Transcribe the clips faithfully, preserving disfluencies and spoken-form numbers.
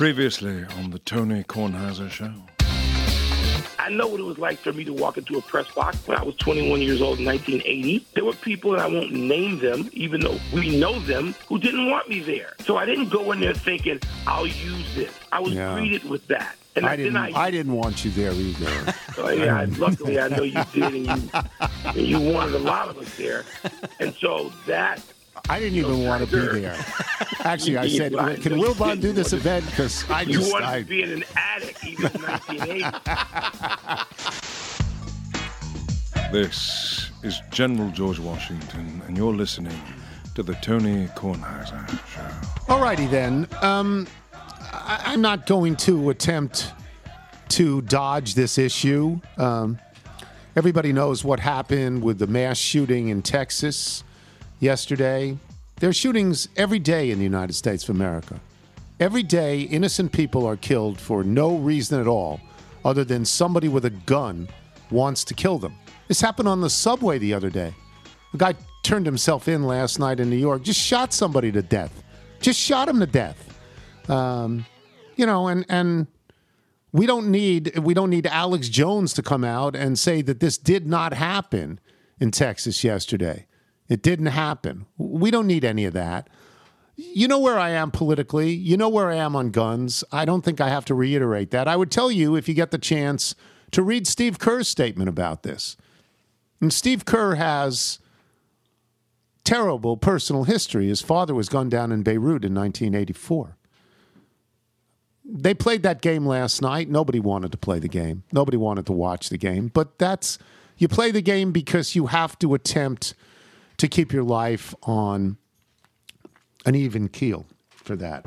Previously on the Tony Kornheiser Show. I know what it was like for me to walk into a press box when I was twenty-one years old in nineteen eighty. There were people, and I won't name them, even though we know them, who didn't want me there. So I didn't go in there thinking, I'll use this. I was Yeah. greeted with that. And I didn't. I, I didn't want you there either. so, yeah, I- luckily, I know you did, and you, and you wanted a lot of us there. And so that... I didn't even want to be there. Actually, I said, I "Can know you Wilbon didn't do this want to- event?" Because I You just, wanted I, to be in an attic even in nineteen eighty. This is General George Washington, and you're listening to the Tony Kornheiser Show. All righty then. Um, I, I'm not going to attempt to dodge this issue. Um, everybody knows what happened with the mass shooting in Texas yesterday. There are shootings every day in the United States of America. Every day, innocent people are killed for no reason at all, other than somebody with a gun wants to kill them. This happened on the subway the other day. A guy turned himself in last night in New York, just shot somebody to death. Just shot him to death. Um, you know, and and we don't need we don't need Alex Jones to come out and say that this did not happen in Texas yesterday. It didn't happen. We don't need any of that. You know where I am politically. You know where I am on guns. I don't think I have to reiterate that. I would tell you, if you get the chance, to read Steve Kerr's statement about this. And Steve Kerr has terrible personal history. His father was gunned down in Beirut in nineteen eighty-four. They played that game last night. Nobody wanted to play the game. Nobody wanted to watch the game. But that's, you play the game because you have to attempt to keep your life on an even keel for that.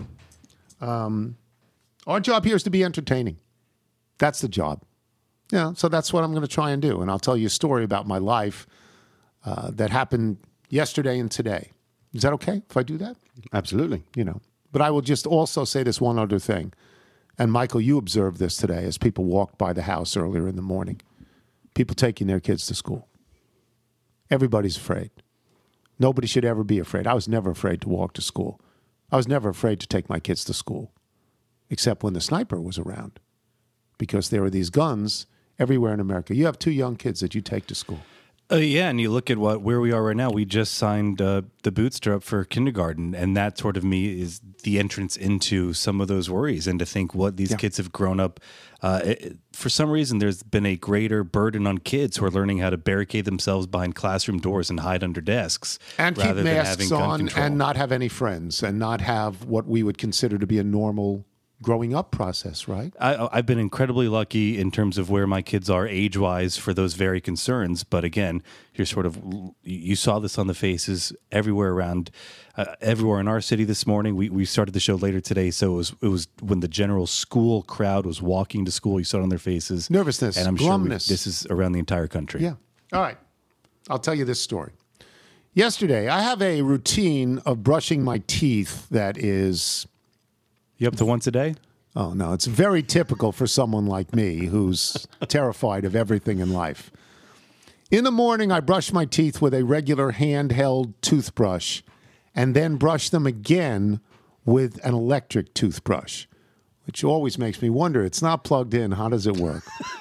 Um, our job here is to be entertaining. That's the job. Yeah, so that's what I'm going to try and do. And I'll tell you a story about my life uh, that happened yesterday and today. Is that okay if I do that? Absolutely. You know, but I will just also say this one other thing. And Michael, you observed this today as people walked by the house earlier in the morning. People taking their kids to school. Everybody's afraid. Nobody should ever be afraid. I was never afraid to walk to school. I was never afraid to take my kids to school, except when the sniper was around, because there are these guns everywhere in America. You have two young kids that you take to school. Uh, yeah, and you look at what where we are right now. We just signed uh, the bootstrap for kindergarten, and that sort of me is the entrance into some of those worries. And to think what these Yeah. kids have grown up. Uh, it, for some reason, there's been a greater burden on kids who are learning how to barricade themselves behind classroom doors and hide under desks, And keep rather than having masks gun on control. and not have any friends and not have what we would consider to be a normal growing up process, right? I, I've been incredibly lucky in terms of where my kids are age-wise for those very concerns. But again, you're sort of you saw this on the faces everywhere around, uh, everywhere in our city this morning. We we started the show later today, so it was it was when the general school crowd was walking to school. You saw it on their faces, Nervousness, and I'm glumness. sure we, this is around the entire country. Yeah. All right. I'll tell you this story. Yesterday, I have a routine of brushing my teeth that is... You up to once a day? Oh, no, it's very typical for someone like me who's terrified of everything in life. In the morning, I brush my teeth with a regular handheld toothbrush and then brush them again with an electric toothbrush, which always makes me wonder, it's not plugged in. How does it work?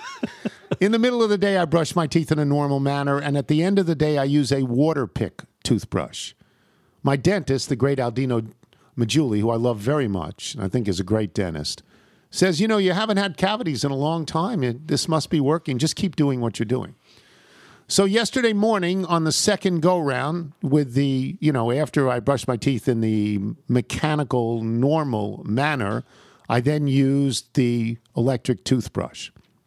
In the middle of the day, I brush my teeth in a normal manner, and at the end of the day, I use a water pick toothbrush. My dentist, the great Aldino Majuli, who I love very much, and I think is a great dentist, says, you know, you haven't had cavities in a long time. It, this must be working. Just keep doing what you're doing. So yesterday morning on the second go-round with the, you know, after I brushed my teeth in the mechanical, normal manner, I then used the electric toothbrush.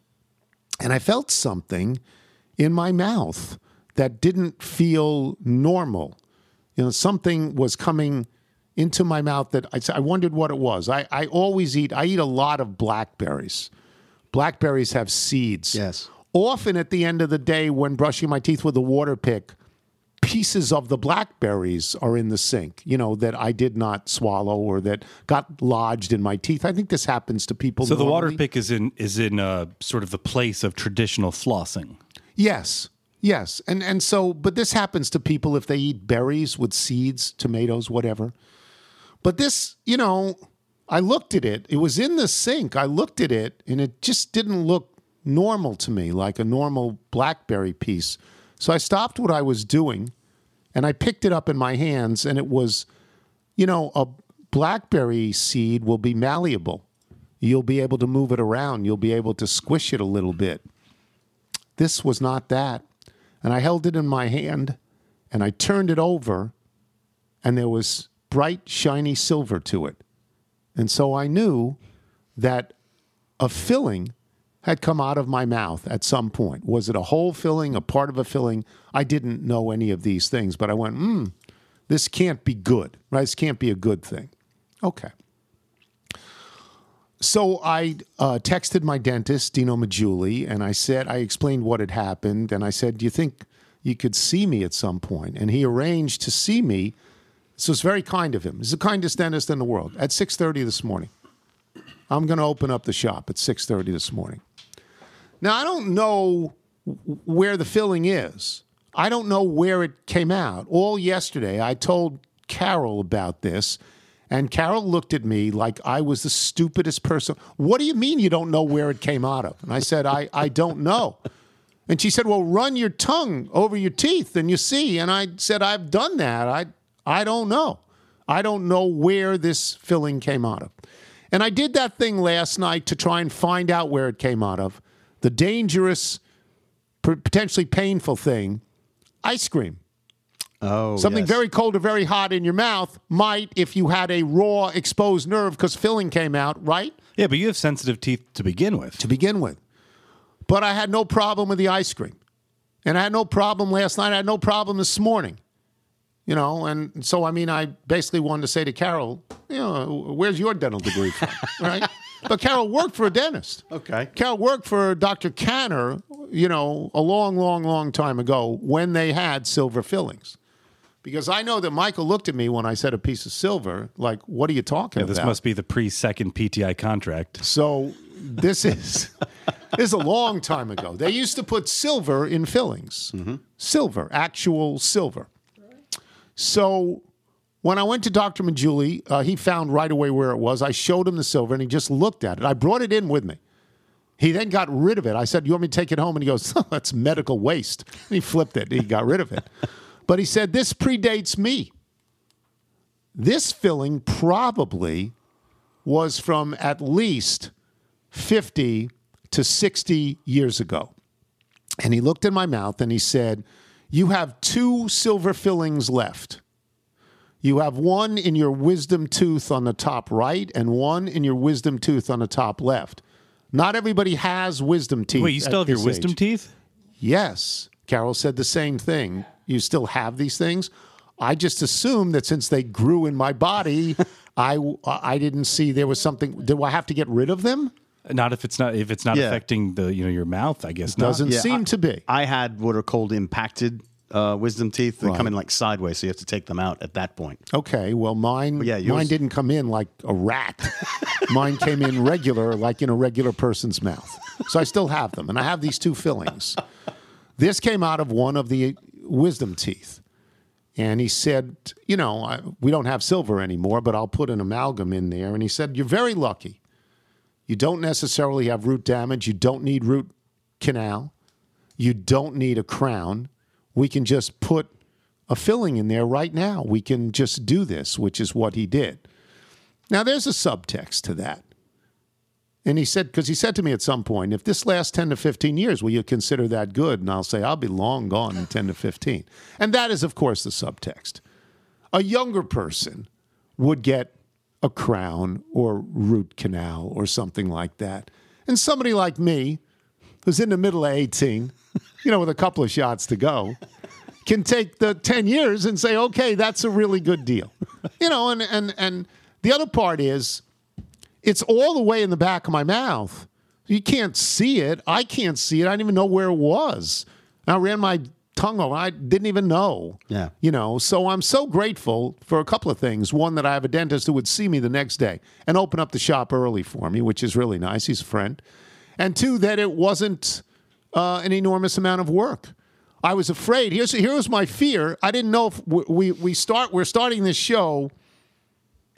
And I felt something in my mouth that didn't feel normal. You know, something was coming into my mouth that I, I wondered what it was. I, I always eat, I eat a lot of blackberries. Blackberries have seeds. Yes. Often at the end of the day when brushing my teeth with a water pick, pieces of the blackberries are in the sink, you know, that I did not swallow or that got lodged in my teeth. I think this happens to people So normally. the water pick is in is in uh, sort of the place of traditional flossing. Yes. Yes. And and so, but this happens to people if they eat berries with seeds, tomatoes, whatever. But this, you know, I looked at it. It was in the sink. I looked at it, and it just didn't look normal to me, like a normal BlackBerry piece. So I stopped what I was doing, and I picked it up in my hands, and it was, you know, a BlackBerry seed will be malleable. You'll be able to move it around. You'll be able to squish it a little bit. This was not that. And I held it in my hand, and I turned it over, and there was bright, shiny silver to it. And so I knew that a filling had come out of my mouth at some point. Was it a whole filling, a part of a filling? I didn't know any of these things, but I went, hmm, this can't be good, right? This can't be a good thing. Okay. So I uh, texted my dentist, Dino Majuli, and I said, I explained what had happened, and I said, do you think you could see me at some point? And he arranged to see me. This was very kind of him. He's the kindest dentist in the world. At six thirty this morning. I'm going to open up the shop at six thirty this morning. Now, I don't know where the filling is. I don't know where it came out. All yesterday, I told Carol about this, and Carol looked at me like I was the stupidest person. What do you mean you don't know where it came out of? And I said, I, I don't know. And she said, well, run your tongue over your teeth and you see. And I said, I've done that. I I don't know. I don't know where this filling came out of. And I did that thing last night to try and find out where it came out of. The dangerous, potentially painful thing, ice cream. Oh, Something yes. very cold or very hot in your mouth might, if you had a raw, exposed nerve because filling came out, right? Yeah, but you have sensitive teeth to begin with. To begin with. But I had no problem with the ice cream. And I had no problem last night. I had no problem this morning. You know, and so, I mean, I basically wanted to say to Carol, you know, where's your dental degree from, right? But Carol worked for a dentist. Okay. Carol worked for Doctor Canner, you know, a long, long, long time ago when they had silver fillings. Because I know that Michael looked at me when I said a piece of silver, like, what are you talking Yeah, about? this must be the pre-second P T I contract. So this is this is a long time ago. They used to put silver in fillings. Mm-hmm. Silver, actual silver. So when I went to Doctor Majuli, uh, he found right away where it was. I showed him the silver, and he just looked at it. I brought it in with me. He then got rid of it. I said, you want me to take it home? And he goes, oh, that's medical waste. And he flipped it. He got rid of it. But he said, this predates me. This filling probably was from at least fifty to sixty years ago. And he looked in my mouth and he said, you have two silver fillings left. You have one in your wisdom tooth on the top right and one in your wisdom tooth on the top left. Not everybody has wisdom teeth. Wait, you still have your wisdom age. teeth? Yes. Carol said the same thing. You still have these things? I just assumed that since they grew in my body, I, I didn't see there was something. Do I have to get rid of them? Not if it's not if it's not Yeah. affecting the you know your mouth. I guess not. Doesn't Yeah, seem I- to be. I had what are called impacted uh, wisdom teeth. They Right. come in like sideways, so you have to take them out at that point. Okay, well, mine, Yeah, yours- mine didn't come in like a rat. Mine came in regular, like in a regular person's mouth. So I still have them, and I have these two fillings. This came out of one of the wisdom teeth. And he said, you know, I, we don't have silver anymore, but I'll put an amalgam in there. And he said, you're very lucky. You don't necessarily have root damage. You don't need root canal. You don't need a crown. We can just put a filling in there right now. We can just do this, which is what he did. Now, there's a subtext to that. And he said, because he said to me at some point, if this lasts ten to fifteen years, will you consider that good? And I'll say, I'll be long gone in ten to fifteen. And that is, of course, the subtext. A younger person would get a crown or root canal or something like that. And somebody like me, who's in the middle of eighteen, you know, with a couple of shots to go, can take the ten years and say, okay, that's a really good deal. You know, and, and, and the other part is, it's all the way in the back of my mouth. You can't see it. I can't see it. I didn't even know where it was. I ran my tongue over. I didn't even know. Yeah. You know, so I'm so grateful for a couple of things. One, that I have a dentist who would see me the next day and open up the shop early for me, which is really nice. He's a friend. And two, that it wasn't uh, an enormous amount of work. I was afraid. Here's here was my fear. I didn't know if we we start. We're starting this show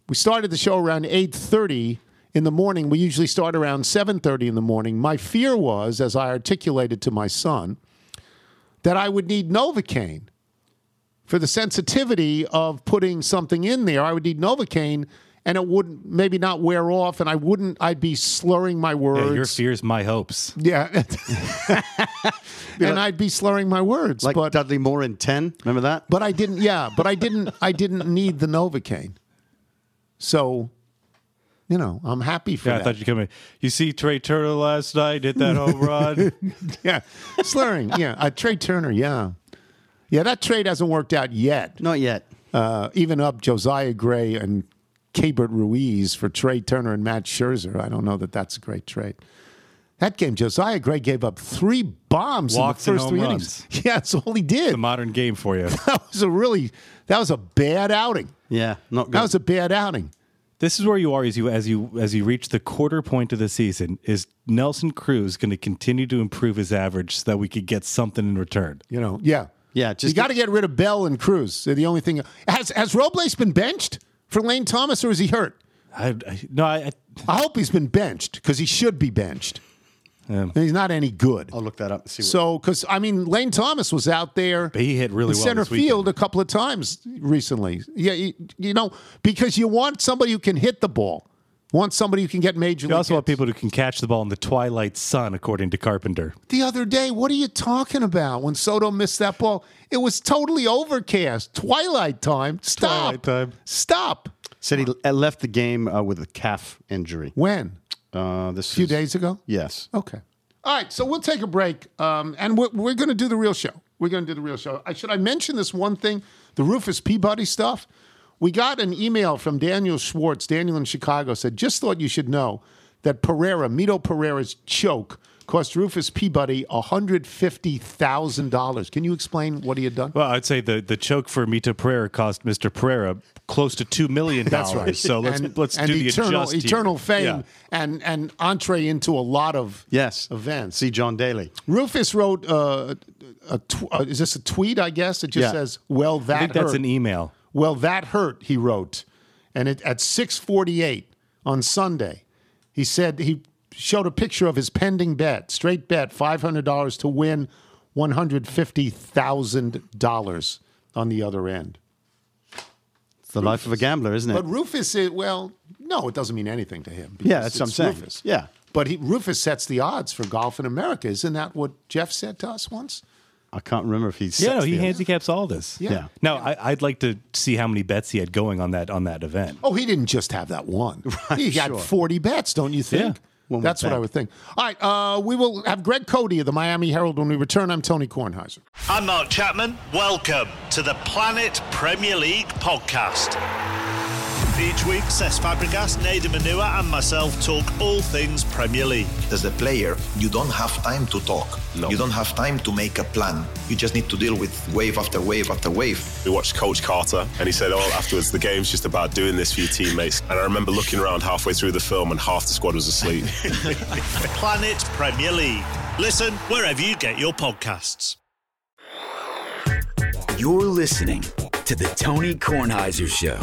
We started the show around eight thirty in the morning. We usually start around seven thirty in the morning. My fear was, as I articulated to my son, that I would need Novocaine for the sensitivity of putting something in there. I would need Novocaine, and it wouldn't maybe not wear off, and I wouldn't. I'd be slurring my words. Yeah, your fears, my hopes. Yeah, and I'd be slurring my words. Like but, Dudley Moore in ten. Remember that? But I didn't. Yeah, but I didn't. I didn't need the Novocaine. So, you know, I'm happy for Yeah, that. I thought you come in. You see Trey Turner last night hit that home run. Yeah, slurring. Yeah, uh, Trey Turner. Yeah, yeah. That trade hasn't worked out yet. Not yet. Uh, even up Josiah Gray and Keibert Ruiz for Trey Turner and Matt Scherzer. I don't know that that's a great trade. That game, Josiah Gray gave up three bombs Walks in and the first home three runs. innings. Yeah, that's all he did. The modern game for you. That was a really, that was a bad outing. Yeah, not good. That was a bad outing. This is where you are as you as you as you reach the quarter point of the season. Is Nelson Cruz going to continue to improve his average so that we could get something in return? You know, yeah. Yeah, just you got to get rid of Bell and Cruz. They're the only thing. Has has Robles been benched for Lane Thomas, or is he hurt? I, I, no, I, I I hope he's been benched because he should be benched. um, And he's not any good. I'll look that up and see. What, So, because I mean, Lane Thomas was out there. he hit really in well center this weekend. field a couple of times recently. Yeah, you, you know, because you want somebody who can hit the ball. Want somebody who can get major You league also want hits. people who can catch the ball in the twilight sun, according to Carpenter. The other day, what are you talking about? When Soto missed that ball, it was totally overcast. Twilight time. Stop. Twilight time. Stop. said he uh, left the game uh, with a calf injury. When? Uh, this A few is- days ago? Yes. Okay. All right, so we'll take a break, um, and we're, we're going to do the real show. We're going to do the real show. I, should I mention this one thing, the Rufus Peabody stuff? We got an email from Daniel Schwartz. Daniel in Chicago said, just thought you should know that Pereira, Mito Pereira's choke, cost Rufus Peabody one hundred fifty thousand dollars. Can you explain what he had done? Well, I'd say the, the choke for Mito Pereira cost Mister Pereira close to two million dollars. That's right. So let's and, let's and do the eternal, adjust here. eternal fame Yeah. and, and entree into a lot of Yes. events. See John Daly. Rufus wrote, uh, a tw- uh, is this a tweet, I guess? It just Yeah. says, well, that I think that's hurt. an email. Well, that hurt, he wrote. And it, at six forty-eight on Sunday, he said he showed a picture of his pending bet, straight bet, five hundred dollars to win one hundred fifty thousand dollars on the other end. It's the life of a gambler, isn't it? But Rufus, is, well, no, it doesn't mean anything to him. Yeah, because that's what I'm it's saying. Rufus. Yeah. But he, Rufus sets the odds for golf in America. Isn't that what Jeff said to us once? I can't remember if he's. Yeah, no, he handicaps all this. Yeah. Yeah. Now, I, I'd like to see how many bets he had going on that on that event. Oh, he didn't just have that one. he got sure. forty bets, don't you think? Yeah. One would That's what think. I would think. All right, uh, we will have Greg Cody of the Miami Herald when we return. I'm Tony Kornheiser. I'm Mark Chapman. Welcome to the Planet Premier League podcast. Each week, Cesc Fabregas, Nader Manua and myself talk all things Premier League. As a player, you don't have time to talk. No. You don't have time to make a plan. You just need to deal with wave after wave after wave. We watched Coach Carter, and he said, oh, afterwards, the game's just about doing this for your teammates. And I remember looking around halfway through the film, and half the squad was asleep. Planet Premier League. Listen wherever you get your podcasts. You're listening to the Tony Kornheiser Show.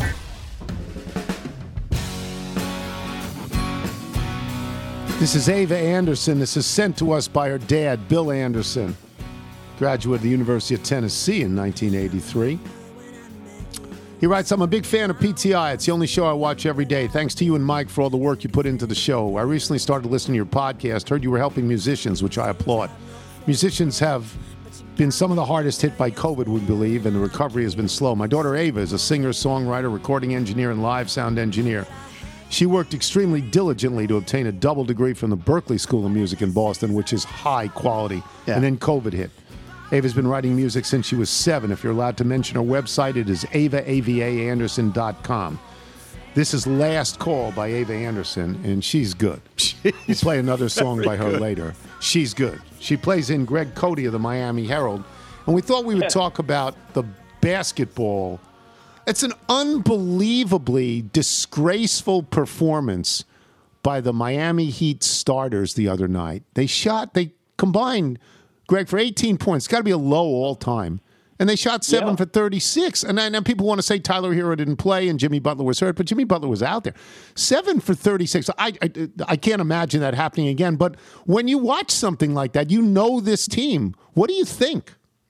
This is Ava Anderson. This is sent to us by her dad, Bill Anderson, graduate of the University of Tennessee in nineteen eighty-three. He writes, I'm a big fan of P T I. It's the only show I watch every day. Thanks to you and Mike for all the work you put into the show. I recently started listening to your podcast, heard you were helping musicians, which I applaud. Musicians have been some of the hardest hit by COVID, we believe, and the recovery has been slow. My daughter Ava is a singer, songwriter, recording engineer, and live sound engineer. She worked extremely diligently to obtain a double degree from the Berklee School of Music in Boston, which is high quality. Yeah. And then COVID hit. Ava's been writing music since she was seven. If you're allowed to mention her website, it is ava a v a anderson dot com. This is Last Call by Ava Anderson, and she's good. We'll play another song by her later. She's good. She plays in Greg Cody of the Miami Herald. And we thought we would talk about the basketball. It's an unbelievably disgraceful performance by the Miami Heat starters the other night. They shot, they combined, Greg, for eighteen points. It's got to be a low all time. And they shot seven Yeah. for thirty-six. And then and people want to say Tyler Hero didn't play and Jimmy Butler was hurt, but Jimmy Butler was out there. seven for thirty-six. I, I, I can't imagine that happening again. But when you watch something like that, you know this team. What do you think?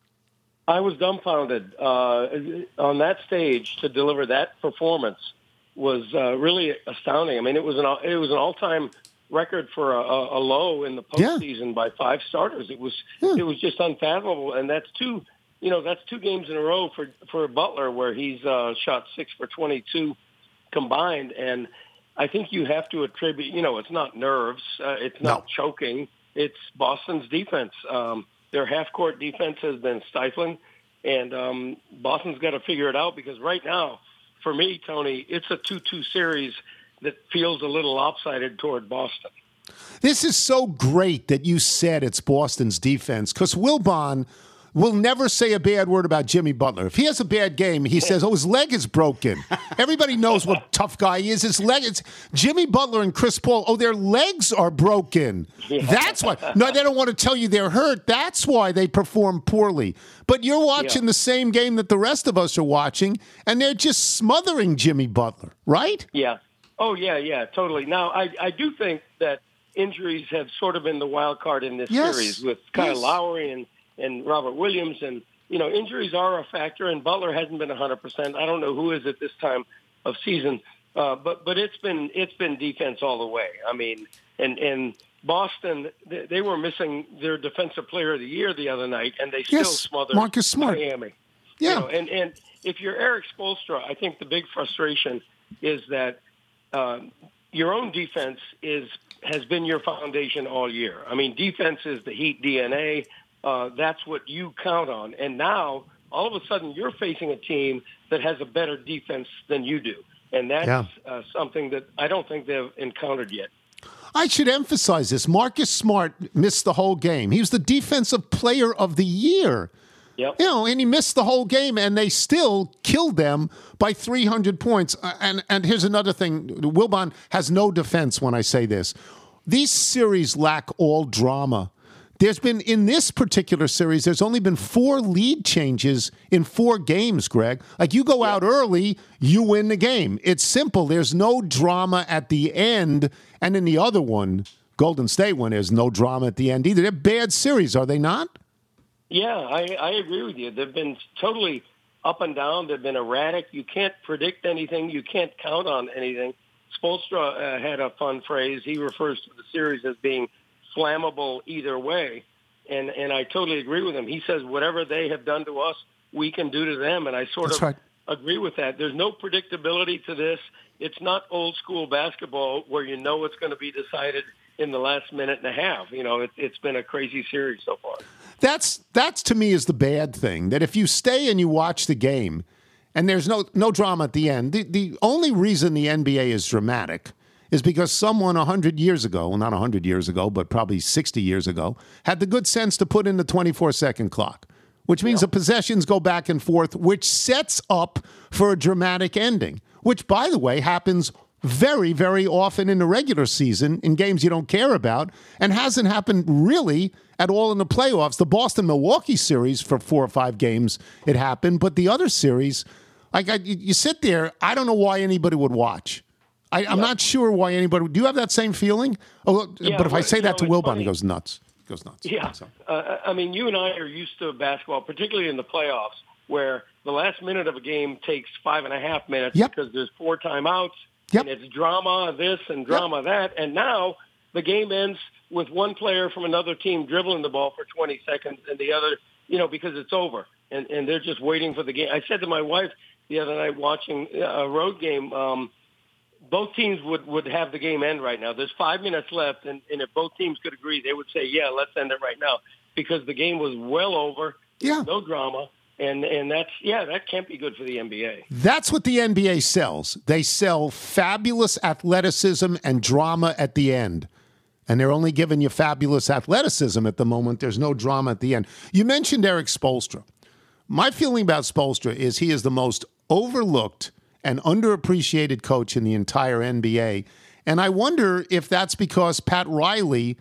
I was dumbfounded. Uh, on that stage to deliver that performance was uh, really astounding. I mean, it was an it was an all-time record for a, a low in the postseason yeah. by five starters. It was yeah. it was just unfathomable, and that's two. You know, that's two games in a row for, for Butler where he's uh, shot six for twenty-two combined. And I think you have to attribute, you know, it's not nerves. Uh, it's not no. choking. It's Boston's defense. Um, their half-court defense has been stifling. And um, Boston's got to figure it out because right now, for me, Tony, it's a two two series that feels a little lopsided toward Boston. This is so great that you said it's Boston's defense because Wilbon – will never say a bad word about Jimmy Butler. If he has a bad game, he says, oh, his leg is broken. Everybody knows what tough guy he is. His leg is Jimmy Butler and Chris Paul, oh, their legs are broken. Yeah. That's why. No, they don't want to tell you they're hurt. That's why they perform poorly. But you're watching yeah. the same game that the rest of us are watching, and they're just smothering Jimmy Butler, right? Yeah. Oh, yeah, yeah, totally. Now, I, I do think that injuries have sort of been the wild card in this yes. series with Kyle yes. Lowry and and Robert Williams, and, you know, injuries are a factor, and Butler hasn't been one hundred percent. I don't know who is at this time of season, uh, but but it's been it's been defense all the way. I mean, and, and Boston, they, they were missing their defensive player of the year the other night, and they still yes, smothered Marcus Smart. Miami. Yeah. You know, and, and if you're Eric Spoelstra, I think the big frustration is that uh, your own defense is has been your foundation all year. I mean, defense is the Heat D N A. Uh, that's what you count on. And now, all of a sudden, you're facing a team that has a better defense than you do. And that's yeah. uh, something that I don't think they've encountered yet. I should emphasize this. Marcus Smart missed the whole game. He was the defensive player of the year. Yep. You know, and he missed the whole game, and they still killed them by three hundred points. Uh, and, and here's another thing. Wilbon has no defense when I say this. These series lack all drama. There's been, in this particular series, there's only been four lead changes in four games, Greg. Like, you go out early, you win the game. It's simple. There's no drama at the end. And in the other one, Golden State, when there's no drama at the end either. They're bad series, are they not? Yeah, I, I agree with you. They've been totally up and down. They've been erratic. You can't predict anything. You can't count on anything. Spoelstra uh, had a fun phrase. He refers to the series as being flammable either way, and and I totally agree with him. He says whatever they have done to us, we can do to them, and I sort That's of right. agree with that. There's no predictability to this. It's not old school basketball where you know it's going to be decided in the last minute and a half. You know, it, it's been a crazy series so far. That's that's to me is the bad thing, that if you stay and you watch the game and there's no no drama at the end, the, the only reason the N B A is dramatic is because someone one hundred years ago, well, not one hundred years ago, but probably sixty years ago, had the good sense to put in the twenty-four second clock, which means yeah. the possessions go back and forth, which sets up for a dramatic ending, which, by the way, happens very, very often in the regular season in games you don't care about and hasn't happened really at all in the playoffs. The Boston-Milwaukee series for four or five games, it happened, but the other series, like I, you sit there, I don't know why anybody would watch. I, I'm yeah. not sure why anybody. Do you have that same feeling? Oh, yeah, but if well, I say that know, to Wilbon, funny. he goes nuts. He goes nuts. Yeah, so. uh, I mean, you and I are used to basketball, particularly in the playoffs, where the last minute of a game takes five and a half minutes yep. because there's four timeouts, yep. and it's drama this and drama yep. that, and now the game ends with one player from another team dribbling the ball for twenty seconds, and the other, you know, because it's over, and and they're just waiting for the game. I said to my wife the other night watching a road game. Um, Both teams would, would have the game end right now. There's five minutes left, and, and if both teams could agree, they would say, yeah, let's end it right now, because the game was well over. Yeah. No drama. And, and that's, yeah, that can't be good for the N B A. That's what the N B A sells. They sell fabulous athleticism and drama at the end. And they're only giving you fabulous athleticism at the moment. There's no drama at the end. You mentioned Eric Spoelstra. My feeling about Spoelstra is he is the most overlooked an underappreciated coach in the entire N B A. And I wonder if that's because Pat Riley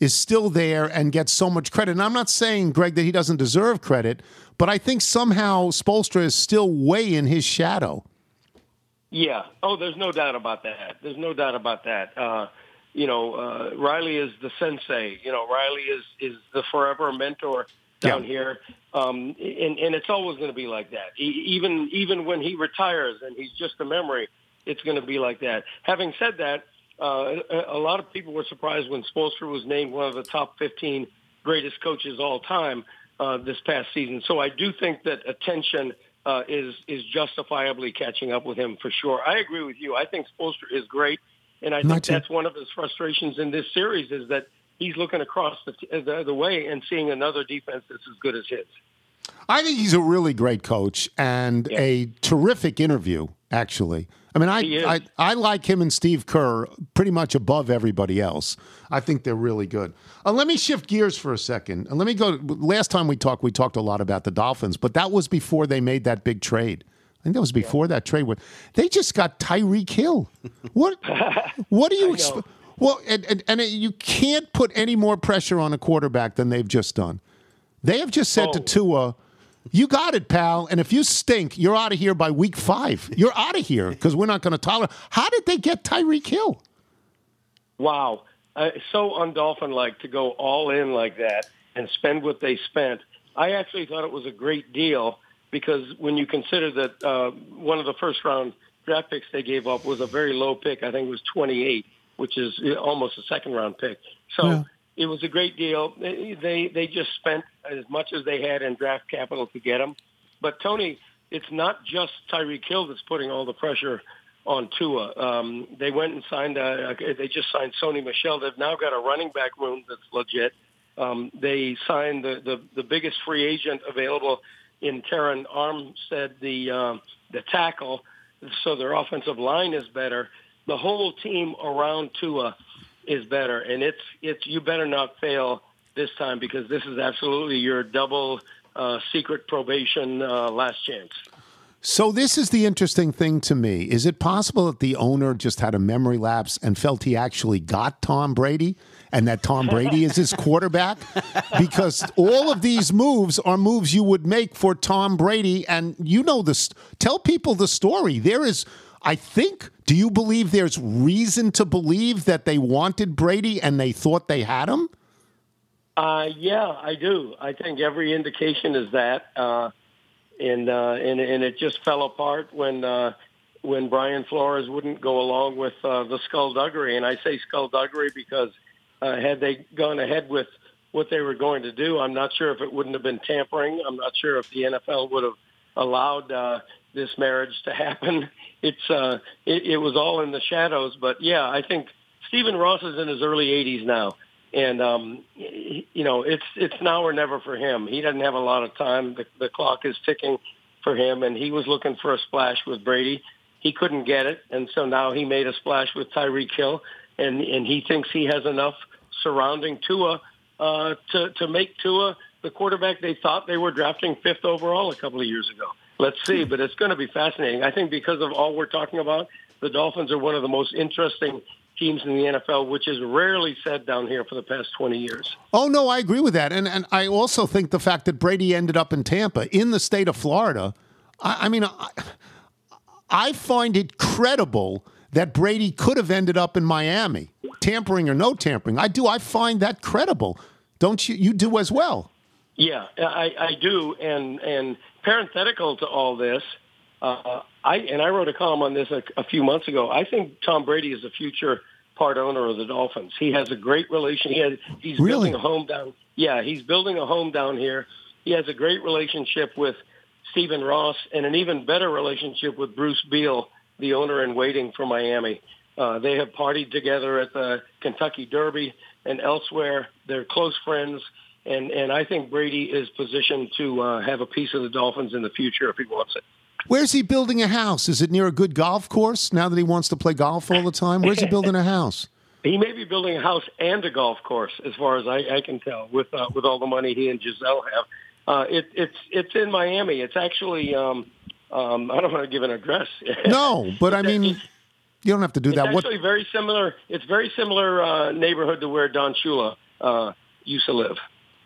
is still there and gets so much credit. And I'm not saying, Greg, that he doesn't deserve credit, but I think somehow Spoelstra is still way in his shadow. Yeah. Oh, there's no doubt about that. There's no doubt about that. Uh, you know, uh, Riley is the sensei. You know, Riley is, is the forever mentor down yeah. here. Um, and, and it's always going to be like that. E- even even when he retires and he's just a memory, it's going to be like that. Having said that, uh, a, a lot of people were surprised when Spoelstra was named one of the top fifteen greatest coaches all time uh, this past season. So I do think that attention uh, is is justifiably catching up with him for sure. I agree with you. I think Spoelstra is great, and I think Not that's too. one of his frustrations in this series is that he's looking across the, the, the way and seeing another defense that's as good as his. I think he's a really great coach and yeah. a terrific interview, actually. I mean, I, I I like him and Steve Kerr pretty much above everybody else. I think they're really good. Uh, let me shift gears for a second. And let me go. Last time we talked, we talked a lot about the Dolphins, but that was before they made that big trade. I think that was before yeah. that trade. Where they just got Tyreek Hill. What? What do you expect? Well, and, and, and you can't put any more pressure on a quarterback than they've just done. They have just said oh. to Tua, you got it, pal. And if you stink, you're out of here by week five. You're out of here because we're not going to tolerate. How did they get Tyreek Hill? Wow. Uh, so un-Dolphin-like to go all in like that and spend what they spent. I actually thought it was a great deal because when you consider that uh, one of the first-round draft picks they gave up was a very low pick. I think it was twenty-eight, which is almost a second-round pick. So yeah. It was a great deal. They they just spent as much as they had in draft capital to get him. But, Tony, it's not just Tyreek Hill that's putting all the pressure on Tua. Um, they went and signed, a, they just signed Sony Michel. They've now got a running back room that's legit. Um, they signed the, the, the biggest free agent available in Terran Armstead, the, um, the tackle, so their offensive line is better. The whole team around Tua is better, and it's it's you better not fail this time because this is absolutely your double uh, secret probation uh, last chance. So this is the interesting thing to me. Is it possible that the owner just had a memory lapse and felt he actually got Tom Brady and that Tom Brady is his quarterback? Because all of these moves are moves you would make for Tom Brady, and you know this. Tell people the story. There is. I think, do you believe there's reason to believe that they wanted Brady and they thought they had him? Uh, yeah, I do. I think every indication is that. Uh, and, uh, and and it just fell apart when uh, when Brian Flores wouldn't go along with uh, the skullduggery. And I say skullduggery because uh, had they gone ahead with what they were going to do, I'm not sure if it wouldn't have been tampering. I'm not sure if the N F L would have allowed uh, this marriage to happen. It's uh, it, it was all in the shadows, but yeah, I think Stephen Ross is in his early eighties now, and um, you know it's it's now or never for him. He doesn't have a lot of time. The, the clock is ticking for him, and he was looking for a splash with Brady. He couldn't get it, and so now he made a splash with Tyreek Hill, and and he thinks he has enough surrounding Tua uh, to to make Tua the quarterback they thought they were drafting fifth overall a couple of years ago. Let's see, but it's going to be fascinating. I think because of all we're talking about, the Dolphins are one of the most interesting teams in the N F L, which is rarely said down here for the past twenty years. Oh, no, I agree with that. And and I also think the fact that Brady ended up in Tampa, in the state of Florida, I, I mean, I, I find it credible that Brady could have ended up in Miami, tampering or no tampering. I do. I find that credible. Don't you? You do as well. Yeah, I, I do. And and parenthetical to all this, uh, I and I wrote a column on this a, a few months ago. I think Tom Brady is a future part owner of the Dolphins. He has a great relation. He has, he's really? building a home down. Yeah, he's building a home down here. He has a great relationship with Stephen Ross and an even better relationship with Bruce Beal, the owner in waiting for Miami. Uh, they have partied together at the Kentucky Derby and elsewhere. They're close friends. And and I think Brady is positioned to uh, have a piece of the Dolphins in the future if he wants it. Where's he building a house? Is it near a good golf course now that he wants to play golf all the time? Where's he building a house? He may be building a house and a golf course, as far as I, I can tell, with uh, with all the money he and Giselle have. Uh, it, it's it's in Miami. It's actually, um, um, I don't want to give an address. No, but I mean, you don't have to do it's that. It's actually what? very similar. It's very similar uh, neighborhood to where Don Shula uh, used to live.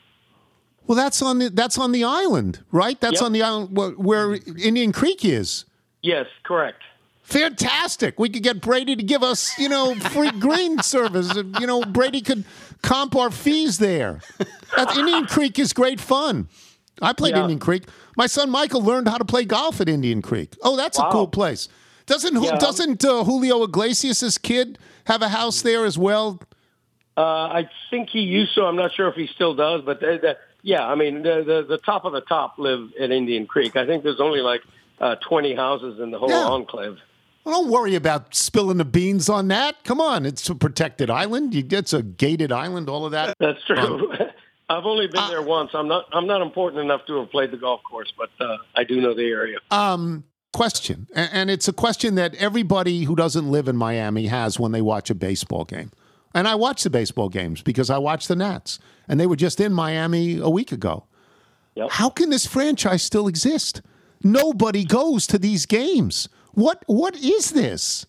Well, that's on the that's on the island, right? That's Yep. on the island where, where Indian Creek is. Yes, correct. Fantastic. We could get Brady to give us, you know, free green service. You know, Brady could comp our fees there. That Indian Creek is great fun. I played Yeah. Indian Creek. My son Michael learned how to play golf at Indian Creek. Oh, that's Wow. a cool place. Doesn't Yeah. doesn't uh, Julio Iglesias' kid have a house there as well? Uh, I think he used to. I'm not sure if he still does, but the, the, yeah, I mean, the, the the top of the top live at Indian Creek. I think there's only like uh, twenty houses in the whole Yeah. enclave. Well, don't worry about spilling the beans on that. Come on, it's a protected island. You, it's a gated island. All of that. That's true. I've only been there once. I'm not. I'm not important enough to have played the golf course, but uh, I do know the area. Um, question, and, and it's a question that everybody who doesn't live in Miami has when they watch a baseball game. And I watch the baseball games because I watch the Nats, and they were just in Miami a week ago. Yep. How can this franchise still exist? Nobody goes to these games. What What is this?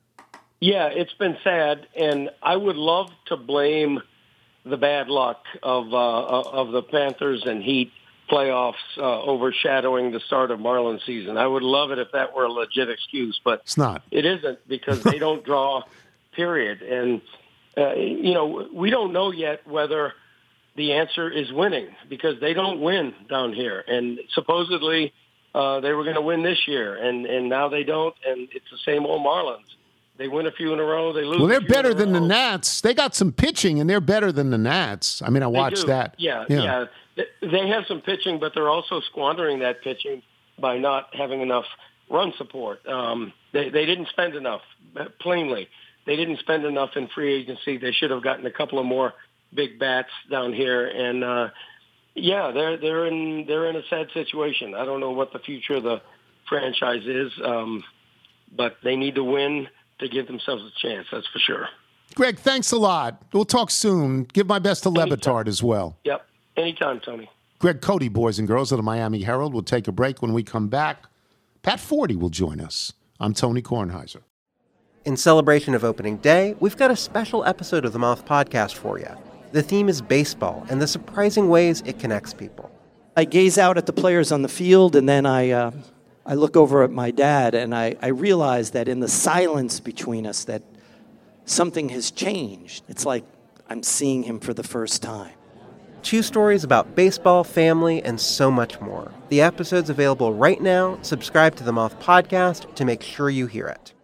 Yeah, it's been sad, and I would love to blame the bad luck of uh, of the Panthers and Heat playoffs uh, overshadowing the start of Marlins season. I would love it if that were a legit excuse, but It's not. it isn't because they don't draw, period. And, uh, you know, we don't know yet whether the answer is winning because they don't win down here. And supposedly uh, they were going to win this year, and, and now they don't, and it's the same old Marlins. They win a few in a row, they lose Well, a they're few better in a than the row. Nats. They got some pitching, and they're better than the Nats. I mean, I They watched do. that. Yeah, yeah, Th- They have some pitching, but they're also squandering that pitching by not having enough run support. Um, they, they didn't spend enough, uh, plainly. They didn't spend enough in free agency. They should have gotten a couple of more big bats down here. And, uh, yeah, they're they're in they're in a sad situation. I don't know what the future of the franchise is, um, but they need to win to give themselves a chance, that's for sure. Greg, thanks a lot. We'll talk soon. Give my best to Levitard as well. Yep. Anytime, Tony. Greg Cody, boys and girls of the Miami Herald. We'll take a break. When we come back, Pat Forty will join us. I'm Tony Kornheiser. In celebration of opening day, we've got a special episode of the Moth Podcast for you. The theme is baseball and the surprising ways it connects people. I gaze out at the players on the field, and then I uh, I look over at my dad, and I, I realize that in the silence between us that something has changed. It's like I'm seeing him for the first time. Two stories about baseball, family, and so much more. The episode's available right now. Subscribe to the Moth Podcast to make sure you hear it.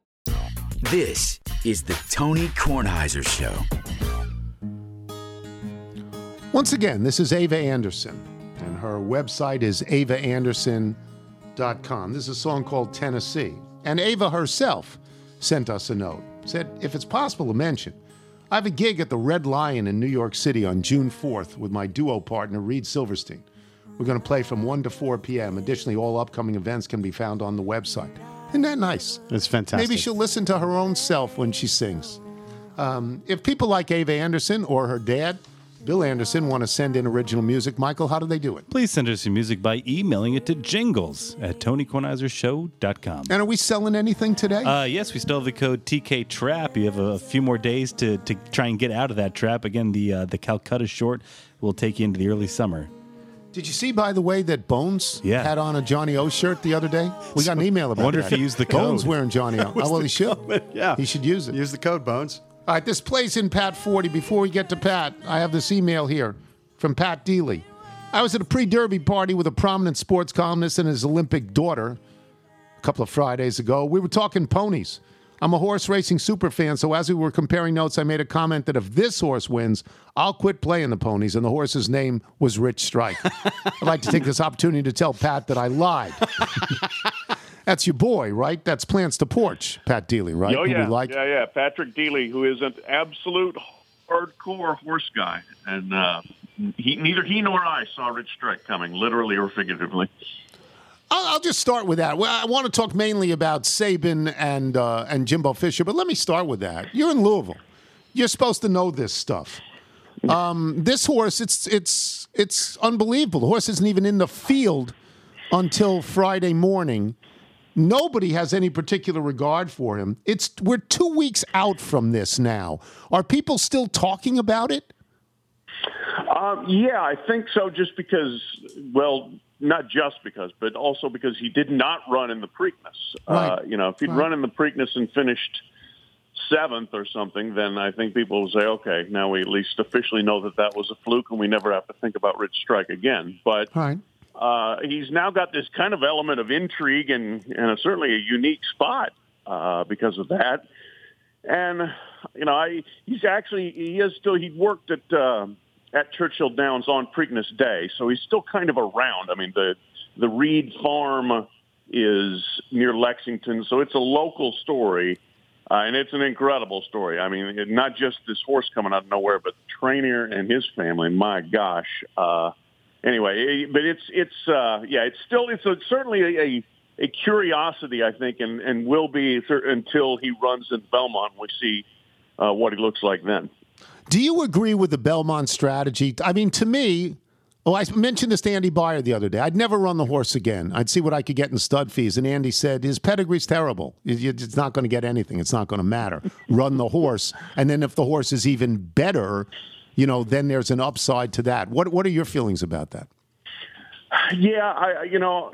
This is the Tony Kornheiser Show. Once again, this is Ava Anderson, and her website is ava anderson dot com. This is a song called Tennessee. And Ava herself sent us a note. Said, if it's possible to mention, I have a gig at the Red Lion in New York City on June fourth with my duo partner, Reed Silverstein. We're going to play from one to four p.m. Additionally, all upcoming events can be found on the website. Isn't that nice? It's fantastic. Maybe she'll listen to her own self when she sings. Um, if people like Ava Anderson or her dad, Bill Anderson, want to send in original music, Michael, how do they do it? Please send us your music by emailing it to jingles at tony kornheiser show dot com. And are we selling anything today? Uh, yes, we still have the code T K Trap. You have a few more days to, to try and get out of that trap. Again, the uh, the Calcutta short will take you into the early summer. Did you see, by the way, that Bones Yeah. had on a Johnny O shirt the other day? We got an email about I wonder that. if he used the Bones code. wearing Johnny O. Oh, well, he should. Yeah. He should use it. Use the code, Bones. All right, this plays in Pat forty. Before we get to Pat, I have this email here from Pat Deely. I was at a pre-derby party with a prominent sports columnist and his Olympic daughter a couple of Fridays ago. We were talking ponies. I'm a horse racing super fan, so as we were comparing notes, I made a comment that if this horse wins, I'll quit playing the ponies, and the horse's name was Rich Strike. I'd like to take this opportunity to tell Pat that I lied. That's your boy, right? That's Plants to Porch, Pat Deely, right? Oh, Who yeah. we like? Yeah, yeah. Patrick Deely, who is an absolute hardcore horse guy. And uh, he, neither he nor I saw Rich Strike coming, literally or figuratively. I'll, I'll just start with that. Well, I want to talk mainly about Saban and uh, and Jimbo Fisher, but let me start with that. You're in Louisville. You're supposed to know this stuff. Um, this horse, it's it's it's unbelievable. The horse isn't even in the field until Friday morning. Nobody has any particular regard for him. It's we're two weeks out from this now. Are people still talking about it? Um, yeah, I think so. Just because, well, not just because, but also because he did not run in the Preakness. Right. Uh, you know, if he'd Right. run in the Preakness and finished seventh or something, then I think people will say, okay, now we at least officially know that that was a fluke and we never have to think about Rich Strike again. But Right. uh, he's now got this kind of element of intrigue and, and a, certainly a unique spot uh, because of that. And, you know, I, he's actually, he is still, he worked at, uh, at Churchill Downs on Preakness Day, so he's still kind of around. I mean, the, the Reed Farm is near Lexington, so it's a local story. Uh, and it's an incredible story. I mean, it, not just this horse coming out of nowhere, but the trainer and his family. My gosh. Uh, anyway, it, but it's it's uh, yeah, it's still it's a, certainly a, a, a curiosity, I think, and, and will be until he runs in Belmont. We see uh, what he looks like then. Do you agree with the Belmont strategy? I mean, to me, oh, I mentioned this to Andy Beyer the other day. I'd never run the horse again. I'd see what I could get in stud fees. And Andy said, his pedigree's terrible. It's not going to get anything. It's not going to matter. Run the horse. And then if the horse is even better, you know, then there's an upside to that. What What are your feelings about that? Yeah, I you know,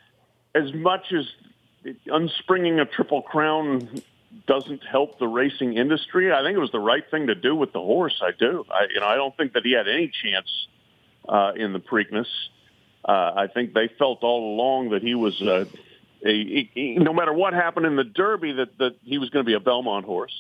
as much as unspringing a Triple Crown doesn't help the racing industry, I think it was the right thing to do with the horse. I do. I, you know, I don't think that he had any chance Uh, in the Preakness. Uh, I think they felt all along that he was uh, a, a, a no matter what happened in the Derby, that, that he was going to be a Belmont horse.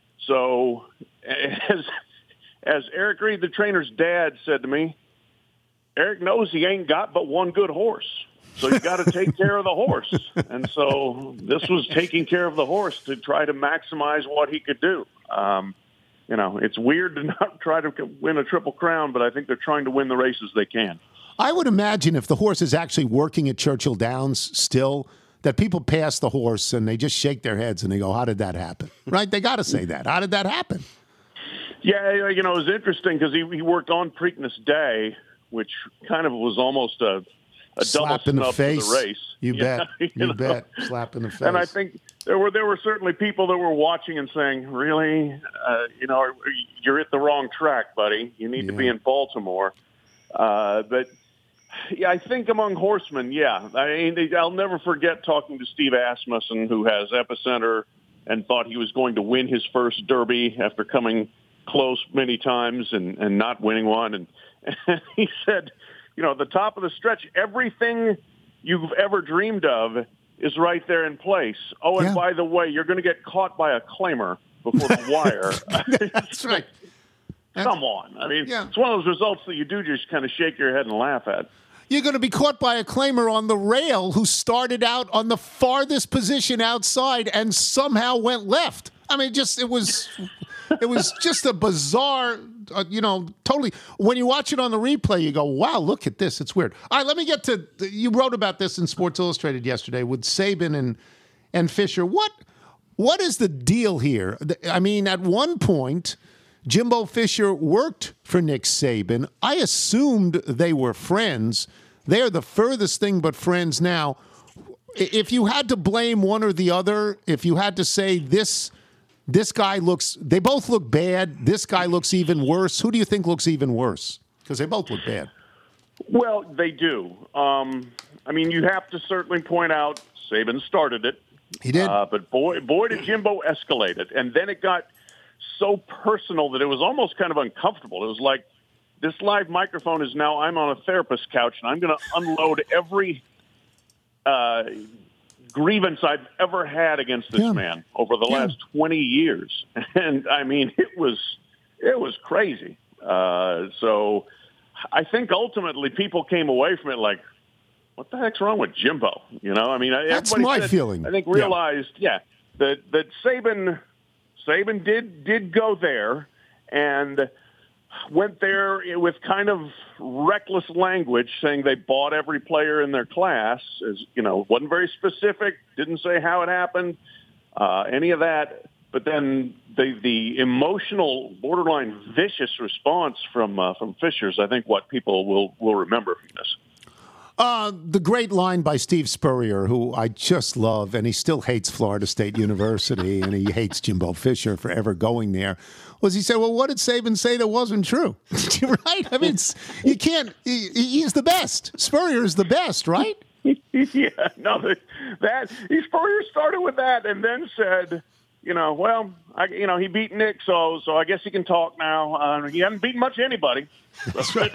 So as as Eric Reed, the trainer's dad, said to me, Eric knows he ain't got but one good horse. So you got to take care of the horse. And so this was taking care of the horse to try to maximize what he could do. Um, You know, it's weird to not try to win a Triple Crown, but I think they're trying to win the races they can. I would imagine if the horse is actually working at Churchill Downs still, that people pass the horse and they just shake their heads and they go, how did that happen? Right? They got to say that. How did that happen? Yeah, you know, it was interesting because he, he worked on Preakness Day, which kind of was almost a, a Slap double in the snub face. to the race. You Yeah, bet. you You know? bet. Slap in the face. And I think there were there were certainly people that were watching and saying, really, uh, you know, you're at the wrong track, buddy. You need to be in Baltimore. Uh, but yeah, I think among horsemen, yeah. I mean, I'll never forget talking to Steve Asmussen, who has Epicenter, and thought he was going to win his first Derby after coming close many times and, and not winning one. And, and he said, you know, at the top of the stretch, everything you've ever dreamed of is right there in place. Oh, and Yeah. by the way, you're going to get caught by a claimer before the wire. That's right. Come on. I mean, Yeah. it's one of those results that you do just kind of shake your head and laugh at. You're going to be caught by a claimer on the rail who started out on the farthest position outside and somehow went left. I mean, just it was, it was just a bizarre, uh, you know, totally. When you watch it on the replay, you go, "Wow, look at this! It's weird." All right, let me get to. You wrote about this in Sports Illustrated yesterday with Saban and and Fisher. What what is the deal here? I mean, at one point, Jimbo Fisher worked for Nick Saban. I assumed they were friends. They are the furthest thing but friends now. If you had to blame one or the other, if you had to say this, this guy looks, they both look bad. This guy looks even worse. Who do you think looks even worse? Because they both look bad. Well, they do. Um, I mean, you have to certainly point out Saban started it. He did. Uh, but boy, boy, did Jimbo escalate it. And then it got so personal that it was almost kind of uncomfortable. It was like, this live microphone is now, I'm on a therapist's couch, and I'm going to unload every uh, grievance I've ever had against this Yeah. man over the Yeah. last twenty years. And, I mean, it was it was crazy. Uh, so I think ultimately people came away from it like, what the heck's wrong with Jimbo? You know, I mean, That's everybody my said- feeling. I think Yeah. realized, yeah, that that Saban Saban did did go there and went there with kind of reckless language, saying they bought every player in their class. As you know, wasn't very specific, didn't say how it happened, uh, any of that. But then the the emotional, borderline vicious response from uh, from Fisher's, I think, what people will will remember from this. Uh, the great line by Steve Spurrier, who I just love, and he still hates Florida State University, and he hates Jimbo Fisher for ever going there, was he said, well, what did Saban say that wasn't true? Right? I mean, it's, you can't, he, he's the best. Spurrier is the best, right? Yeah, no, that, that he Spurrier started with that and then said, you know, well, I, you know, he beat Nick, so so I guess he can talk now. Uh, he hasn't beaten much anybody. That's right.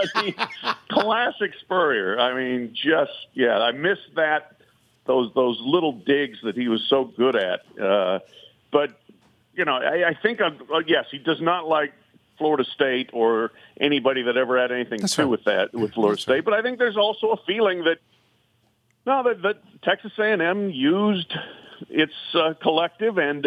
Classic Spurrier. I mean, just yeah, I missed that those those little digs that he was so good at. Uh, but you know, I, I think uh, yes, he does not like Florida State or anybody that ever had anything That's to do right. with that with Florida That's State. right. But I think there's also a feeling that no, that, that Texas A and M used its uh, collective and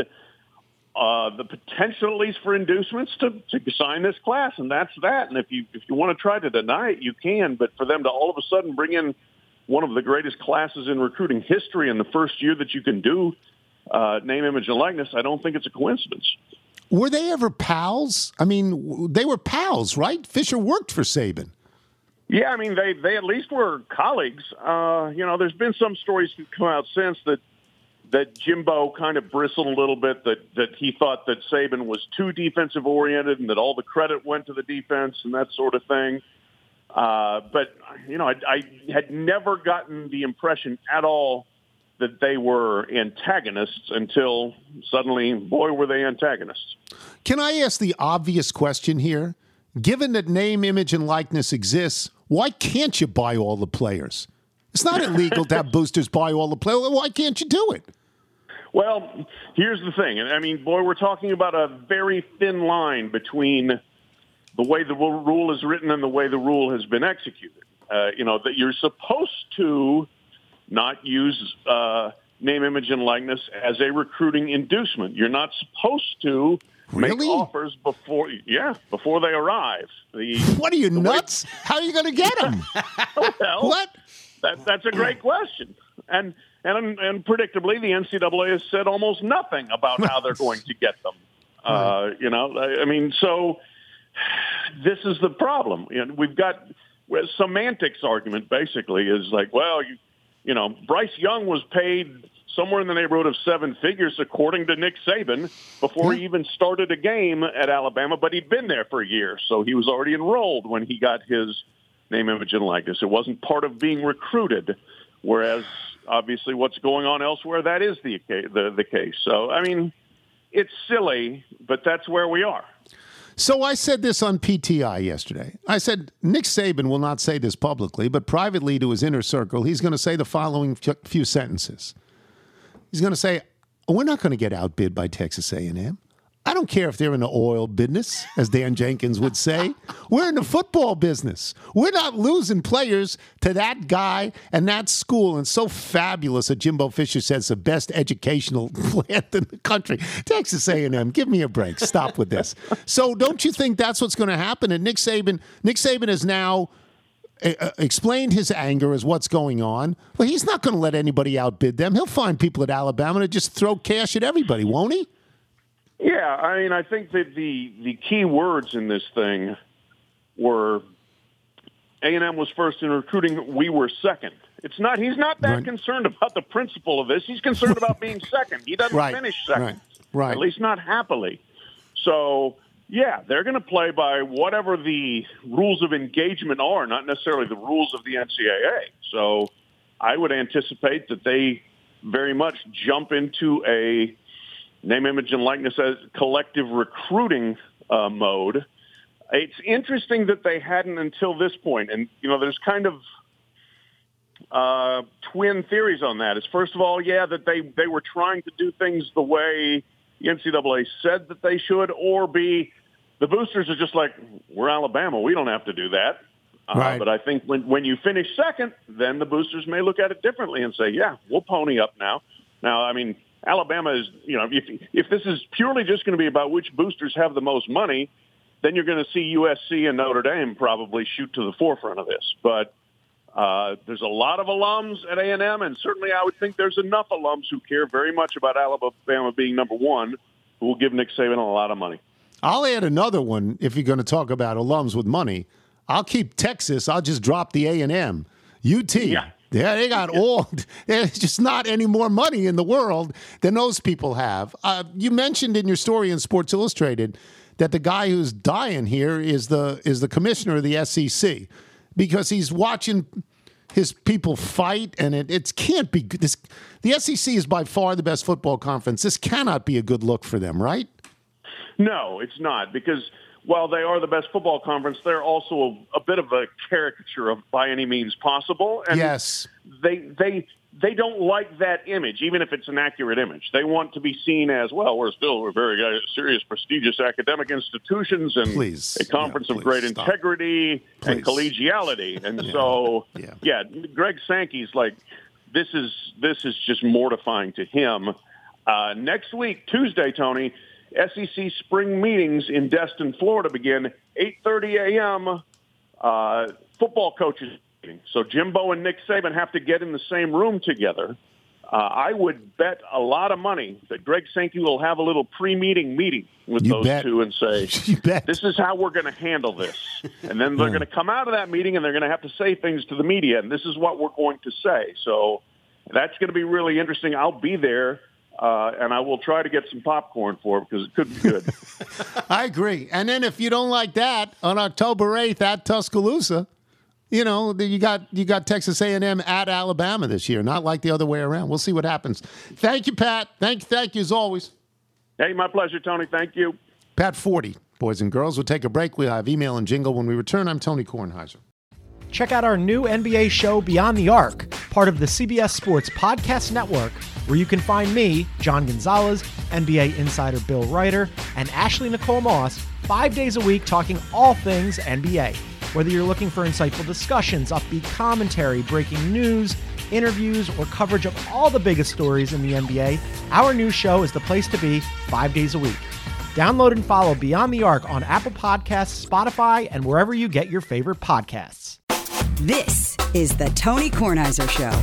uh, the potential, at least for inducements, to, to sign this class, and that's that. And if you if you want to try to deny it, you can. But for them to all of a sudden bring in one of the greatest classes in recruiting history in the first year that you can do uh, name, image, and likeness, I don't think it's a coincidence. Were they ever pals? I mean, they were pals, right? Fisher worked for Saban. Yeah, I mean, they, they at least were colleagues. Uh, you know, there's been some stories that come out since that that Jimbo kind of bristled a little bit, that, that he thought that Saban was too defensive-oriented and that all the credit went to the defense and that sort of thing. Uh, but, you know, I, I had never gotten the impression at all that they were antagonists until suddenly, boy, were they antagonists. Can I ask the obvious question here? Given that name, image, and likeness exists, why can't you buy all the players? It's not illegal to have boosters buy all the players. Why can't you do it? Well, here's the thing. I mean, boy, we're talking about a very thin line between the way the rule is written and the way the rule has been executed. Uh, you know, that you're supposed to not use uh, name, image, and likeness as a recruiting inducement. You're not supposed to Really? make offers before, yeah, before they arrive. The, What are you, nuts? How are you going to get them? well, What? That, that's a great question. And, and and predictably, the N C double A has said almost nothing about how they're going to get them. Uh, you know, I, I mean, so this is the problem. You know, we've got well, semantics argument basically is like, well, you, you know, Bryce Young was paid somewhere in the neighborhood of seven figures, according to Nick Saban, before he even started a game at Alabama, but he'd been there for a year, so he was already enrolled when he got his name, image, and likeness. It wasn't part of being recruited, whereas obviously what's going on elsewhere, that is the, the, the case. So, I mean, it's silly, but that's where we are. So I said this on P T I yesterday. I said, Nick Saban will not say this publicly, but privately to his inner circle, he's going to say the following few sentences. He's going to say, we're not going to get outbid by Texas A and M. I don't care if they're in the oil business, as Dan Jenkins would say. We're in the football business. We're not losing players to that guy and that school. And so fabulous that Jimbo Fisher says the best educational plant in the country. Texas A and M, give me a break. Stop with this. So don't you think that's what's going to happen? And Nick Saban, Nick Saban has now uh, explained his anger as what's going on. Well, he's not going to let anybody outbid them. He'll find people at Alabama to just throw cash at everybody, won't he? Yeah, I mean, I think that the, the key words in this thing were A and M was first in recruiting, we were second. It's not. He's not that Right. concerned about the principle of this. He's concerned about being second. He doesn't Right, finish second, right, right. at least not happily. So, yeah, they're going to play by whatever the rules of engagement are, not necessarily the rules of the N C double A. So I would anticipate that they very much jump into a name, image, and likeness as collective recruiting uh, mode. It's interesting that they hadn't until this point. And, you know, there's kind of uh, twin theories on that. Is first of all, yeah, that they, they were trying to do things the way the N C double A said that they should, or B, the boosters are just like, we're Alabama, we don't have to do that. Uh, Right. But I think when, when you finish second, then the boosters may look at it differently and say, yeah, we'll pony up now. Now, I mean, Alabama is, you know, if if this is purely just going to be about which boosters have the most money, then you're going to see U S C and Notre Dame probably shoot to the forefront of this. But uh, there's a lot of alums at A and M, and certainly I would think there's enough alums who care very much about Alabama being number one who will give Nick Saban a lot of money. I'll add another one if you're going to talk about alums with money. I'll keep Texas. I'll just drop the A and M. U T. Yeah. Yeah, they got all. There's just not any more money in the world than those people have. Uh, you mentioned in your story in Sports Illustrated that the guy who's dying here is the is the commissioner of the S E C because he's watching his people fight, and it it can't be good. This the S E C is by far the best football conference. This cannot be a good look for them, right? No, it's not, because while they are the best football conference, they're also a, a bit of a caricature of by any means possible. And yes. They they they don't like that image, even if it's an accurate image. They want to be seen as, well, we're still we're very uh, serious, prestigious academic institutions and please. a conference yeah, of great stop. integrity Please. and collegiality. And yeah. so, yeah. yeah, Greg Sankey's like, this is this is just mortifying to him. Uh, next week, Tuesday, Tony, S E C spring meetings in Destin, Florida begin, eight thirty a.m., uh, football coaches meeting. So Jimbo and Nick Saban have to get in the same room together. Uh, I would bet a lot of money that Greg Sankey will have a little pre-meeting meeting with You those bet. two and say, You bet. this is how we're going to handle this. And then they're Yeah. going to come out of that meeting and they're going to have to say things to the media, and this is what we're going to say. So that's going to be really interesting. I'll be there. Uh, and I will try to get some popcorn for it because it could be good. I agree. And then if you don't like that, on October eighth at Tuscaloosa, you know, then you got you got Texas A and M at Alabama this year, not like the other way around. We'll see what happens. Thank you, Pat. Thank, thank you as always. Hey, my pleasure, Tony. Thank you. Pat forty, boys and girls. We'll take a break. We'll have email and jingle when we return. I'm Tony Kornheiser. Check out our new N B A show, Beyond the Arc, part of the C B S Sports Podcast Network, where you can find me, John Gonzalez, N B A insider Bill Ryder, and Ashley Nicole Moss, five days a week talking all things N B A. Whether you're looking for insightful discussions, upbeat commentary, breaking news, interviews, or coverage of all the biggest stories in the N B A, our new show is the place to be five days a week. Download and follow Beyond the Arc on Apple Podcasts, Spotify, and wherever you get your favorite podcasts. This is the Tony Kornheiser Show.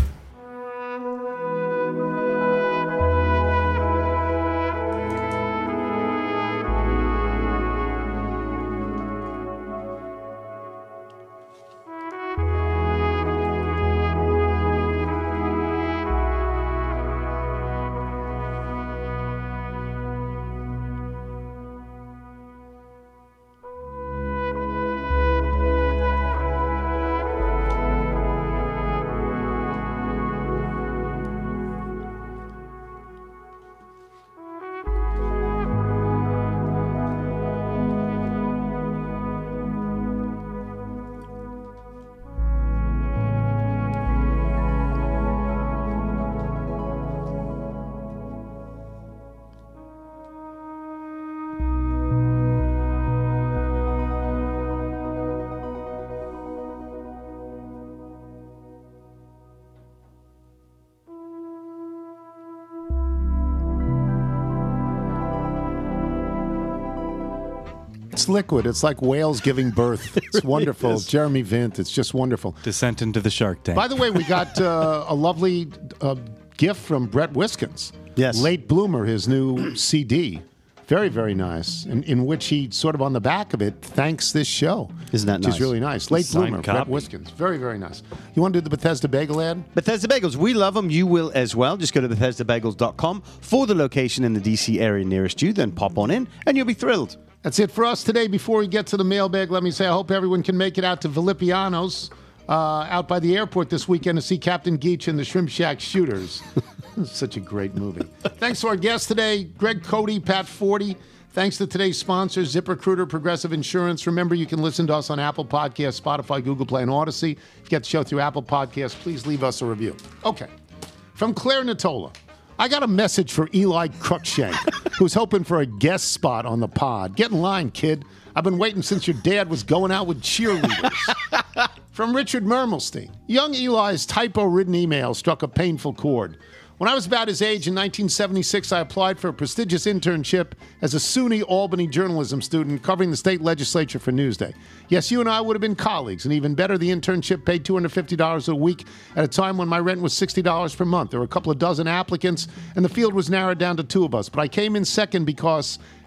It's liquid. It's like whales giving birth. It's really wonderful. is. Jeremy Vint. It's just wonderful. Descent into the Shark Tank. By the way, we got uh, a lovely uh, gift from Brett Wiskins. Yes. Late Bloomer, his new C D. Very, very nice. In, in which he sort of on the back of it thanks this show. Isn't that which nice? is really nice. Late Signed Bloomer, copy. Brett Wiskins. Very, very nice. You want to do the Bethesda Bagel ad? Bethesda Bagels, we love them. You will as well. Just go to bethesda bagels dot com for the location in the D C area nearest you. Then pop on in, and you'll be thrilled. That's it for us today. Before we get to the mailbag, let me say I hope everyone can make it out to Vilipiano's uh, out by the airport this weekend to see Captain Geach and the Shrimp Shack Shooters. Such a great movie. Thanks to our guests today, Greg Cody, Pat forty. Thanks to today's sponsors, ZipRecruiter, Progressive Insurance. Remember, you can listen to us on Apple Podcasts, Spotify, Google Play, and Odyssey. If you get the show through Apple Podcasts, please leave us a review. Okay. From Claire Natola. I got a message for Eli Cruikshank, who's hoping for a guest spot on the pod. Get in line, kid. I've been waiting since your dad was going out with cheerleaders. From Richard Mermelstein. Young Eli's typo-ridden email struck a painful chord. When I was about his age in nineteen seventy-six, I applied for a prestigious internship as a SUNY Albany journalism student covering the state legislature for Newsday. Yes, you and I would have been colleagues, and even better, the internship paid two hundred fifty dollars a week at a time when my rent was sixty dollars per month. There were a couple of dozen applicants, and the field was narrowed down to two of us. But I came in second because,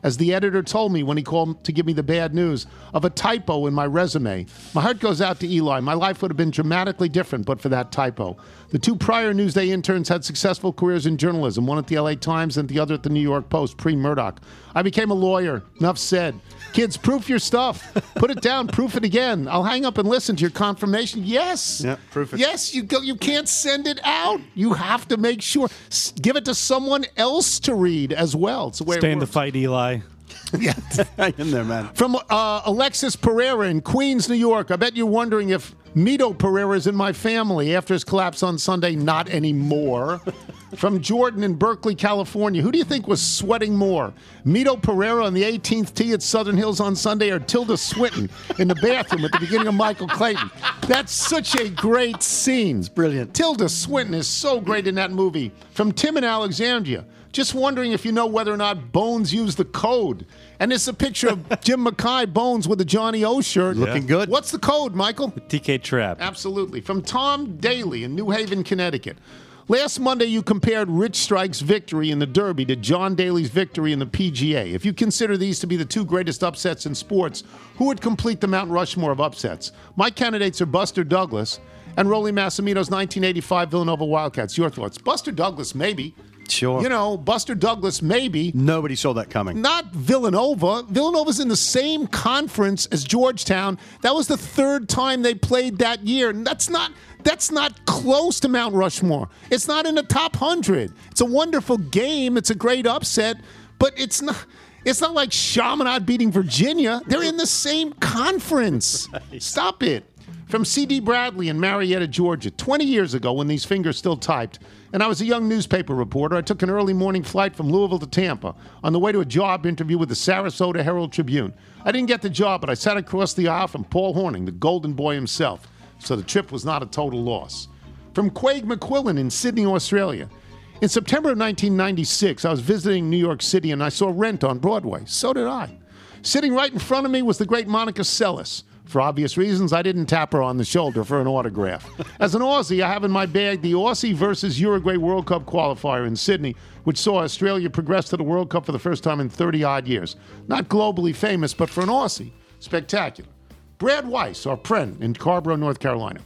as the editor told me when he called to give me the bad news of a typo in my resume. My heart goes out to Eli. My life would have been dramatically different but for that typo. The two prior Newsday interns had successful careers in journalism, one at the L A Times and the other at the New York Post, pre-Murdoch. I became a lawyer. Enough said. Kids, proof your stuff. Put it down. Proof it again. I'll hang up and listen to your confirmation. Yes. Yeah, proof it. Yes, you go. You can't send it out. You have to make sure. S- give it to someone else to read as well. It's the way Stay it in the works. fight, Eli. Yeah. Hang in there, man. From uh, Alexis Pereira in Queens, New York. I bet you're wondering if Mito Pereira is in my family after his collapse on Sunday. Not anymore. From Jordan in Berkeley, California. Who do you think was sweating more? Mito Pereira on the eighteenth tee at Southern Hills on Sunday, or Tilda Swinton in the bathroom at the beginning of Michael Clayton? That's such a great scene. It's brilliant. Tilda Swinton is so great in that movie. From Tim in Alexandria. Just wondering if you know whether or not Bones used the code. And it's a picture of Jim Mackay, Bones, with a Johnny O shirt. Looking good. What's the code, Michael? T K Trap. Absolutely. From Tom Daly in New Haven, Connecticut. Last Monday, you compared Rich Strike's victory in the Derby to John Daly's victory in the P G A. If you consider these to be the two greatest upsets in sports, who would complete the Mount Rushmore of upsets? My candidates are Buster Douglas and Rolly Massimino's nineteen eighty-five Villanova Wildcats. Your thoughts? Buster Douglas, maybe. Sure. You know, Buster Douglas, maybe. Nobody saw that coming. Not Villanova. Villanova's in the same conference as Georgetown. That was the third time they played that year. And that's not that's not close to Mount Rushmore. It's not in the top one hundred. It's a wonderful game. It's a great upset. But it's not it's not like Chaminade beating Virginia. They're in the same conference. Right. Stop it. From C D Bradley in Marietta, Georgia. twenty years ago, when these fingers still typed, and I was a young newspaper reporter, I took an early morning flight from Louisville to Tampa on the way to a job interview with the Sarasota Herald Tribune. I didn't get the job, but I sat across the aisle from Paul Horning, the golden boy himself, so the trip was not a total loss. From Quaig McQuillan in Sydney, Australia. In September of nineteen ninety-six, I was visiting New York City, and I saw Rent on Broadway. So did I. Sitting right in front of me was the great Monica Seles. For obvious reasons, I didn't tap her on the shoulder for an autograph. As an Aussie, I have in my bag the Aussie versus Uruguay World Cup qualifier in Sydney, which saw Australia progress to the World Cup for the first time in thirty-odd years. Not globally famous, but for an Aussie, spectacular. Brad Weiss, our friend in Carborough, North Carolina.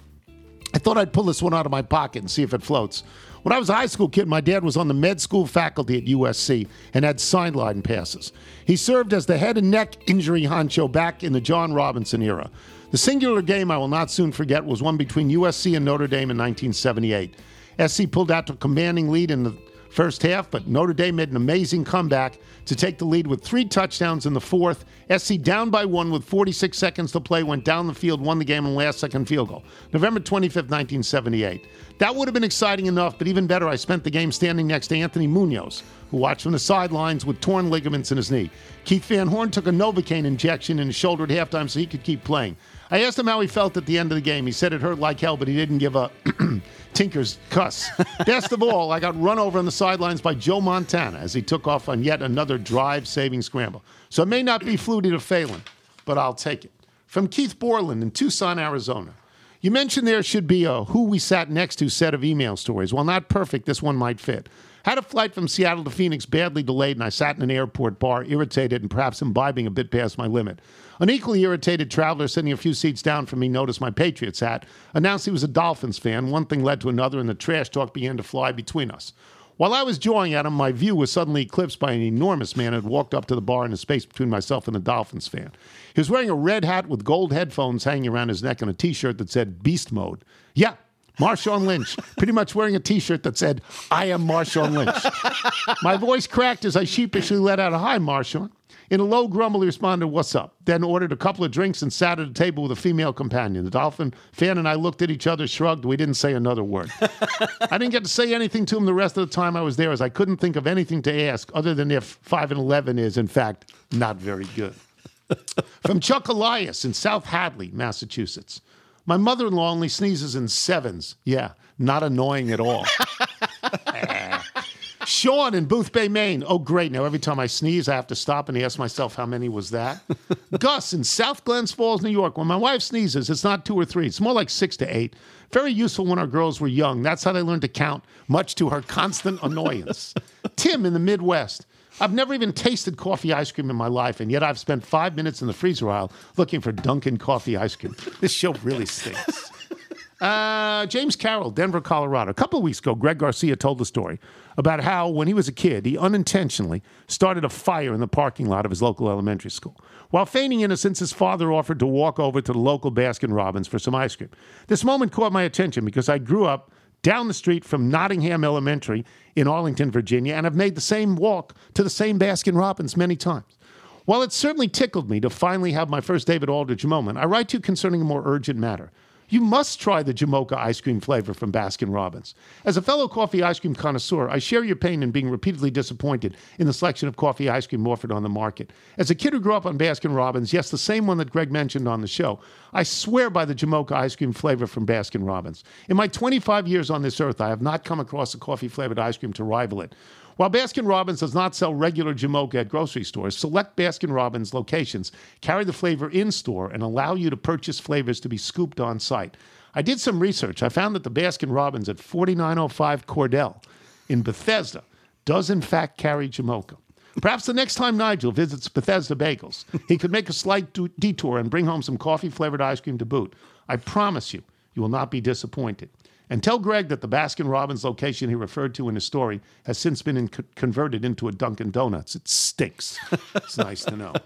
I thought I'd pull this one out of my pocket and see if it floats. When I was a high school kid, my dad was on the med school faculty at U S C and had sideline passes. He served as the head and neck injury honcho back in the John Robinson era. The singular game I will not soon forget was one between U S C and Notre Dame in nineteen seventy-eight. S C pulled out to a commanding lead in the first half, but Notre Dame made an amazing comeback to take the lead with three touchdowns in the fourth. S C down by one with forty-six seconds to play, went down the field, won the game on the last second field goal. November twenty-fifth, nineteen seventy-eight. That would have been exciting enough, but even better, I spent the game standing next to Anthony Munoz, who watched from the sidelines with torn ligaments in his knee. Keith Van Horn took a Novocaine injection in his shoulder at halftime so he could keep playing. I asked him how he felt at the end of the game. He said it hurt like hell, but he didn't give a tinker's cuss. Best of all, I got run over on the sidelines by Joe Montana as he took off on yet another drive-saving scramble. So it may not be Flutie to Phelan, but I'll take it. From Keith Borland in Tucson, Arizona. You mentioned there should be a who we sat next to set of email stories. While not perfect, this one might fit. Had a flight from Seattle to Phoenix badly delayed, and I sat in an airport bar, irritated and perhaps imbibing a bit past my limit. An equally irritated traveler sitting a few seats down from me noticed my Patriots hat, announced he was a Dolphins fan. One thing led to another, and the trash talk began to fly between us. While I was jawing at him, my view was suddenly eclipsed by an enormous man who had walked up to the bar in the space between myself and the Dolphins fan. He was wearing a red hat with gold headphones hanging around his neck and a T-shirt that said Beast Mode. Yeah, Marshawn Lynch, pretty much wearing a T-shirt that said, I am Marshawn Lynch. My voice cracked as I sheepishly let out a hi, Marshawn. In a low grumble, he responded, what's up? Then ordered a couple of drinks and sat at a table with a female companion. The Dolphin fan and I looked at each other, shrugged. We didn't say another word. I didn't get to say anything to him the rest of the time I was there, as I couldn't think of anything to ask other than if five and eleven is, in fact, not very good. From Chuck Elias in South Hadley, Massachusetts. My mother-in-law only sneezes in sevens. Yeah, not annoying at all. Sean in Boothbay, Maine. Oh, great. Now, every time I sneeze, I have to stop and ask myself, how many was that? Gus in South Glens Falls, New York. When my wife sneezes, it's not two or three. It's more like six to eight. Very useful when our girls were young. That's how they learned to count, much to her constant annoyance. Tim in the Midwest. I've never even tasted coffee ice cream in my life, and yet I've spent five minutes in the freezer aisle looking for Dunkin' coffee ice cream. This show really stinks. Uh, James Carroll, Denver, Colorado. A couple of weeks ago, Greg Garcia told the story about how, when he was a kid, he unintentionally started a fire in the parking lot of his local elementary school. While feigning innocence, his father offered to walk over to the local Baskin-Robbins for some ice cream. This moment caught my attention because I grew up down the street from Nottingham Elementary in Arlington, Virginia, and have made the same walk to the same Baskin-Robbins many times. While it certainly tickled me to finally have my first David Aldridge moment, I write to you concerning a more urgent matter. You must try the Jamocha ice cream flavor from Baskin-Robbins. As a fellow coffee ice cream connoisseur, I share your pain in being repeatedly disappointed in the selection of coffee ice cream offered on the market. As a kid who grew up on Baskin-Robbins, yes, the same one that Greg mentioned on the show, I swear by the Jamocha ice cream flavor from Baskin-Robbins. In my twenty-five years on this earth, I have not come across a coffee-flavored ice cream to rival it. While Baskin-Robbins does not sell regular Jamocha at grocery stores, select Baskin-Robbins locations carry the flavor in-store and allow you to purchase flavors to be scooped on site. I did some research. I found that the Baskin-Robbins at forty-nine oh five Cordell in Bethesda does in fact carry Jamocha. Perhaps the next time Nigel visits Bethesda Bagels, he could make a slight d- detour and bring home some coffee-flavored ice cream to boot. I promise you, you will not be disappointed. And tell Greg that the Baskin-Robbins location he referred to in his story has since been in- converted into a Dunkin' Donuts. It stinks. It's nice to know.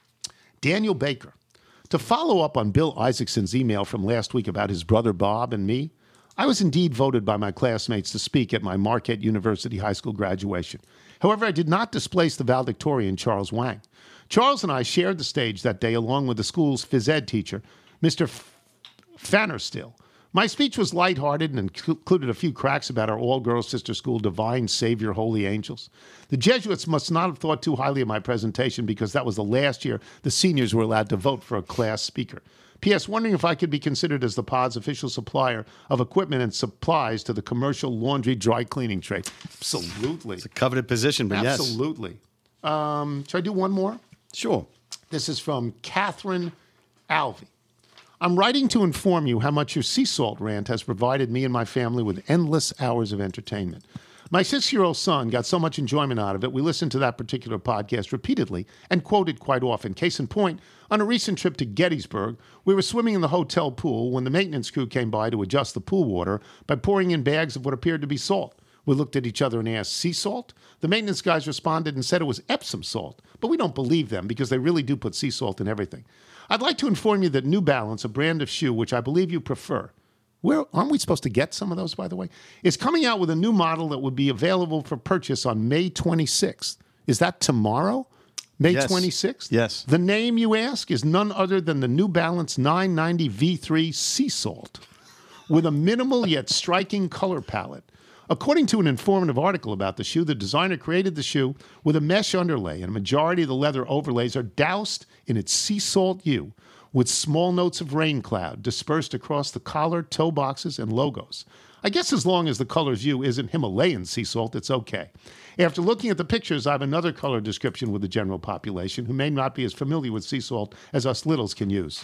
Daniel Baker. To follow up on Bill Isaacson's email from last week about his brother Bob and me, I was indeed voted by my classmates to speak at my Marquette University High School graduation. However, I did not displace the valedictorian Charles Wang. Charles and I shared the stage that day along with the school's phys ed teacher, Mister F- Fannerstill. My speech was lighthearted and included a few cracks about our all-girls sister school, Divine Savior Holy Angels. The Jesuits must not have thought too highly of my presentation because that was the last year the seniors were allowed to vote for a class speaker. P S. Wondering if I could be considered as the pod's official supplier of equipment and supplies to the commercial laundry dry cleaning trade. Absolutely. It's a coveted position, but yes. Absolutely. Um, should I do one more? Sure. This is from Catherine Alvey. I'm writing to inform you how much your sea salt rant has provided me and my family with endless hours of entertainment. My six-year-old son got so much enjoyment out of it, we listened to that particular podcast repeatedly and quoted quite often. Case in point, on a recent trip to Gettysburg, we were swimming in the hotel pool when the maintenance crew came by to adjust the pool water by pouring in bags of what appeared to be salt. We looked at each other and asked, sea salt? The maintenance guys responded and said it was Epsom salt, but we don't believe them because they really do put sea salt in everything. I'd like to inform you that New Balance, a brand of shoe which I believe you prefer, where aren't we supposed to get some of those, by the way, is coming out with a new model that would be available for purchase on May twenty-sixth. Is that tomorrow? May Yes. twenty-sixth? Yes. The name, you ask, is none other than the New Balance nine ninety V three Sea Salt, with a minimal yet striking color palette. According to an informative article about the shoe, the designer created the shoe with a mesh underlay, and a majority of the leather overlays are doused in its sea salt hue, with small notes of rain cloud dispersed across the collar, toe boxes, and logos. I guess as long as the color's hue isn't Himalayan sea salt, it's okay. After looking at the pictures, I have another color description with the general population who may not be as familiar with sea salt as us littles can use.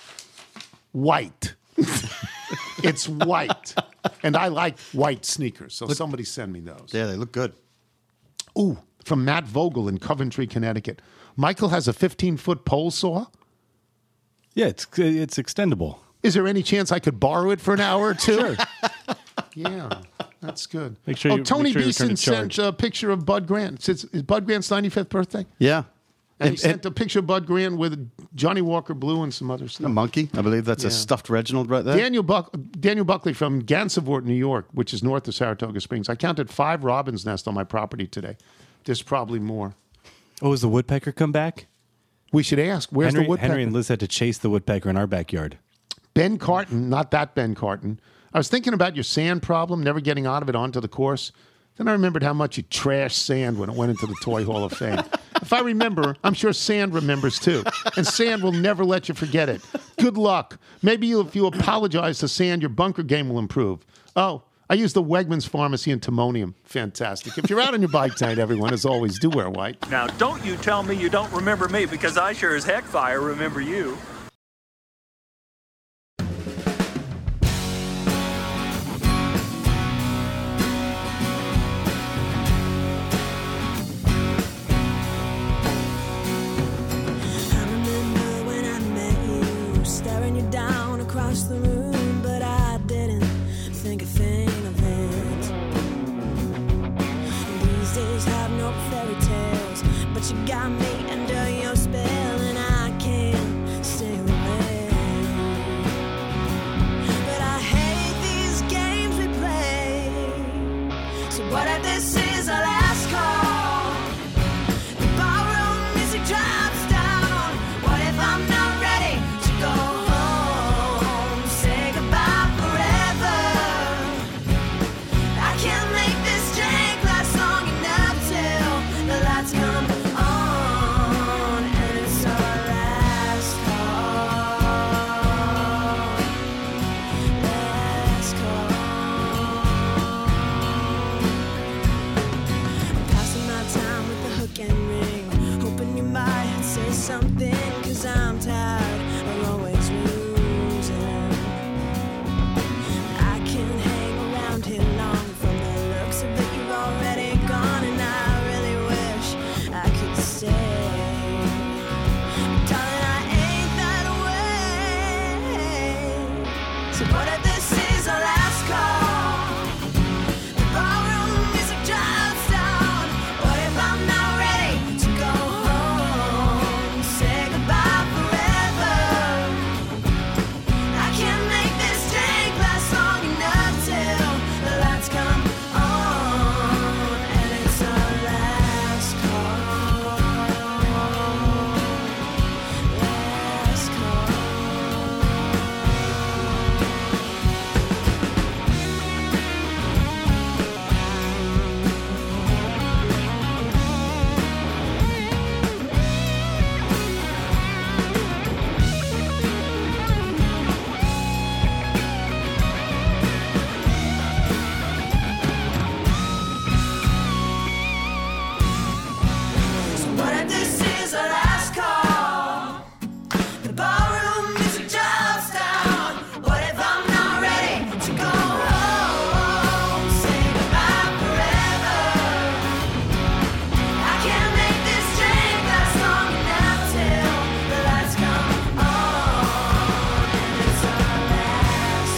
White. It's white. And I like white sneakers, so somebody send me those. Yeah, they look good. Ooh, from Matt Vogel in Coventry, Connecticut. Michael has a fifteen-foot pole saw. Yeah, it's it's extendable. Is there any chance I could borrow it for an hour or two? Sure. Yeah, that's good. Make sure oh, you, Tony make sure you Beeson return to charge. sent a picture of Bud Grant. It's, it's Bud Grant's ninety-fifth birthday. Yeah. And, And- he sent a picture of Bud Grant with Johnny Walker Blue and some other stuff. A monkey, I believe that's Yeah. a stuffed Reginald right there. Daniel, Buck, Daniel Buckley from Gansevoort, New York, which is north of Saratoga Springs. I counted five robin's nests on my property today. There's probably more. Oh, has the woodpecker come back? We should ask. Where's Henry, the woodpecker? Henry and Liz had to chase the woodpecker in our backyard. Ben Carton, not that Ben Carton. I was thinking about your sand problem, never getting out of it onto the course. Then I remembered how much you trashed sand when it went into the Toy Hall of Fame. If I remember, I'm sure sand remembers too. And sand will never let you forget it. Good luck. Maybe you, if you apologize to sand, your bunker game will improve. Oh, I use the Wegmans Pharmacy in Timonium. Fantastic. If you're out on your bike tonight, everyone, as always, do wear white. Now, don't you tell me you don't remember me, because I sure as heck fire remember you. something, 'cause I'm tired of always losing. I can't hang around here long from the looks of it, you've already gone, and I really wish I could stay. Darling, I ain't that way. So what if this is our last call? The ballroom music drops down. What if I'm not ready to go home? Say goodbye forever. I can't make this drink last long enough till the lights come on, and it's our last call. Last call. So what if this is our last call? The ballroom music drops down. What if I'm not ready to go home? Say goodbye forever. I can't make this drink last long enough till the lights come on, and it's our last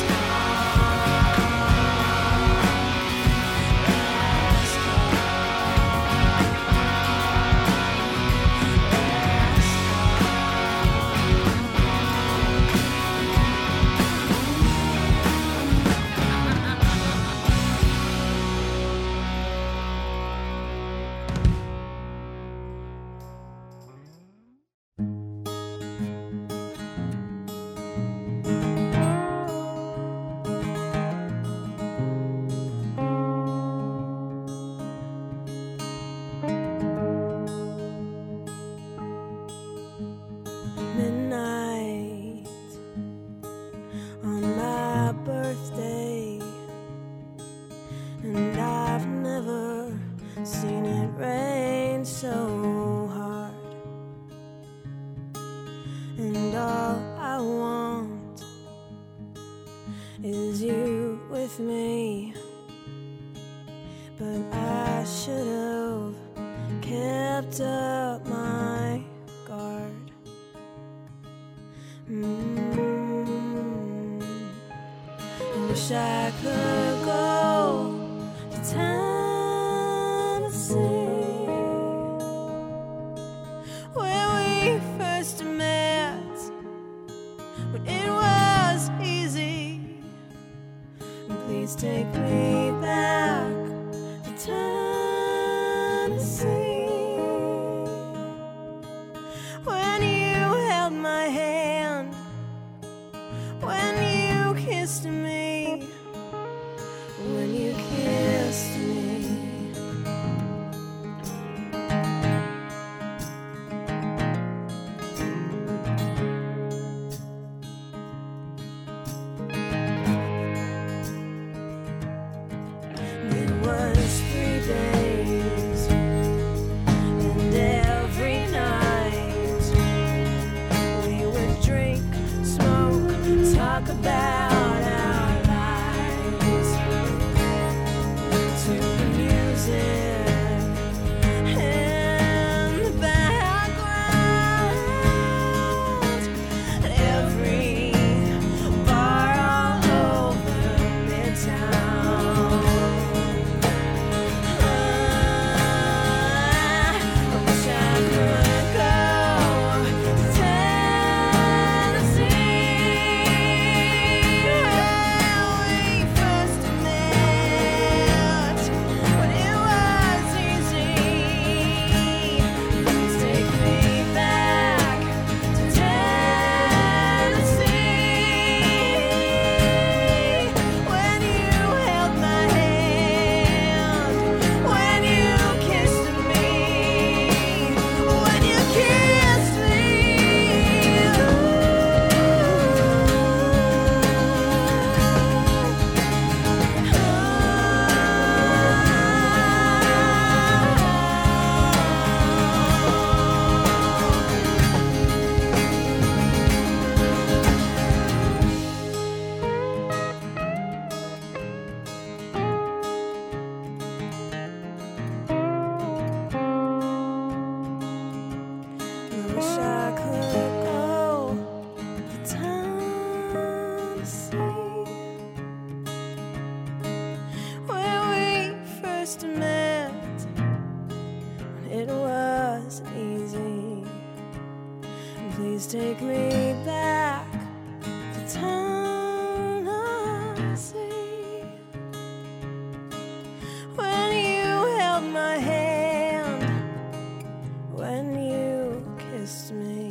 midnight on my birthday, and I've never seen it rain so hard. And all I want is you with me, but I should have kept up my guard. Mm. I wish I could go to Tennessee, where we first met, when it was easy. And please take me back to Tennessee, when you held my hand, when you kissed me, when you kissed me. It was three days, and every night we would wish I could go to Tennessee, where we first met. It wasn't easy. Please take me back to Tennessee, when you held my hand, when you kissed me.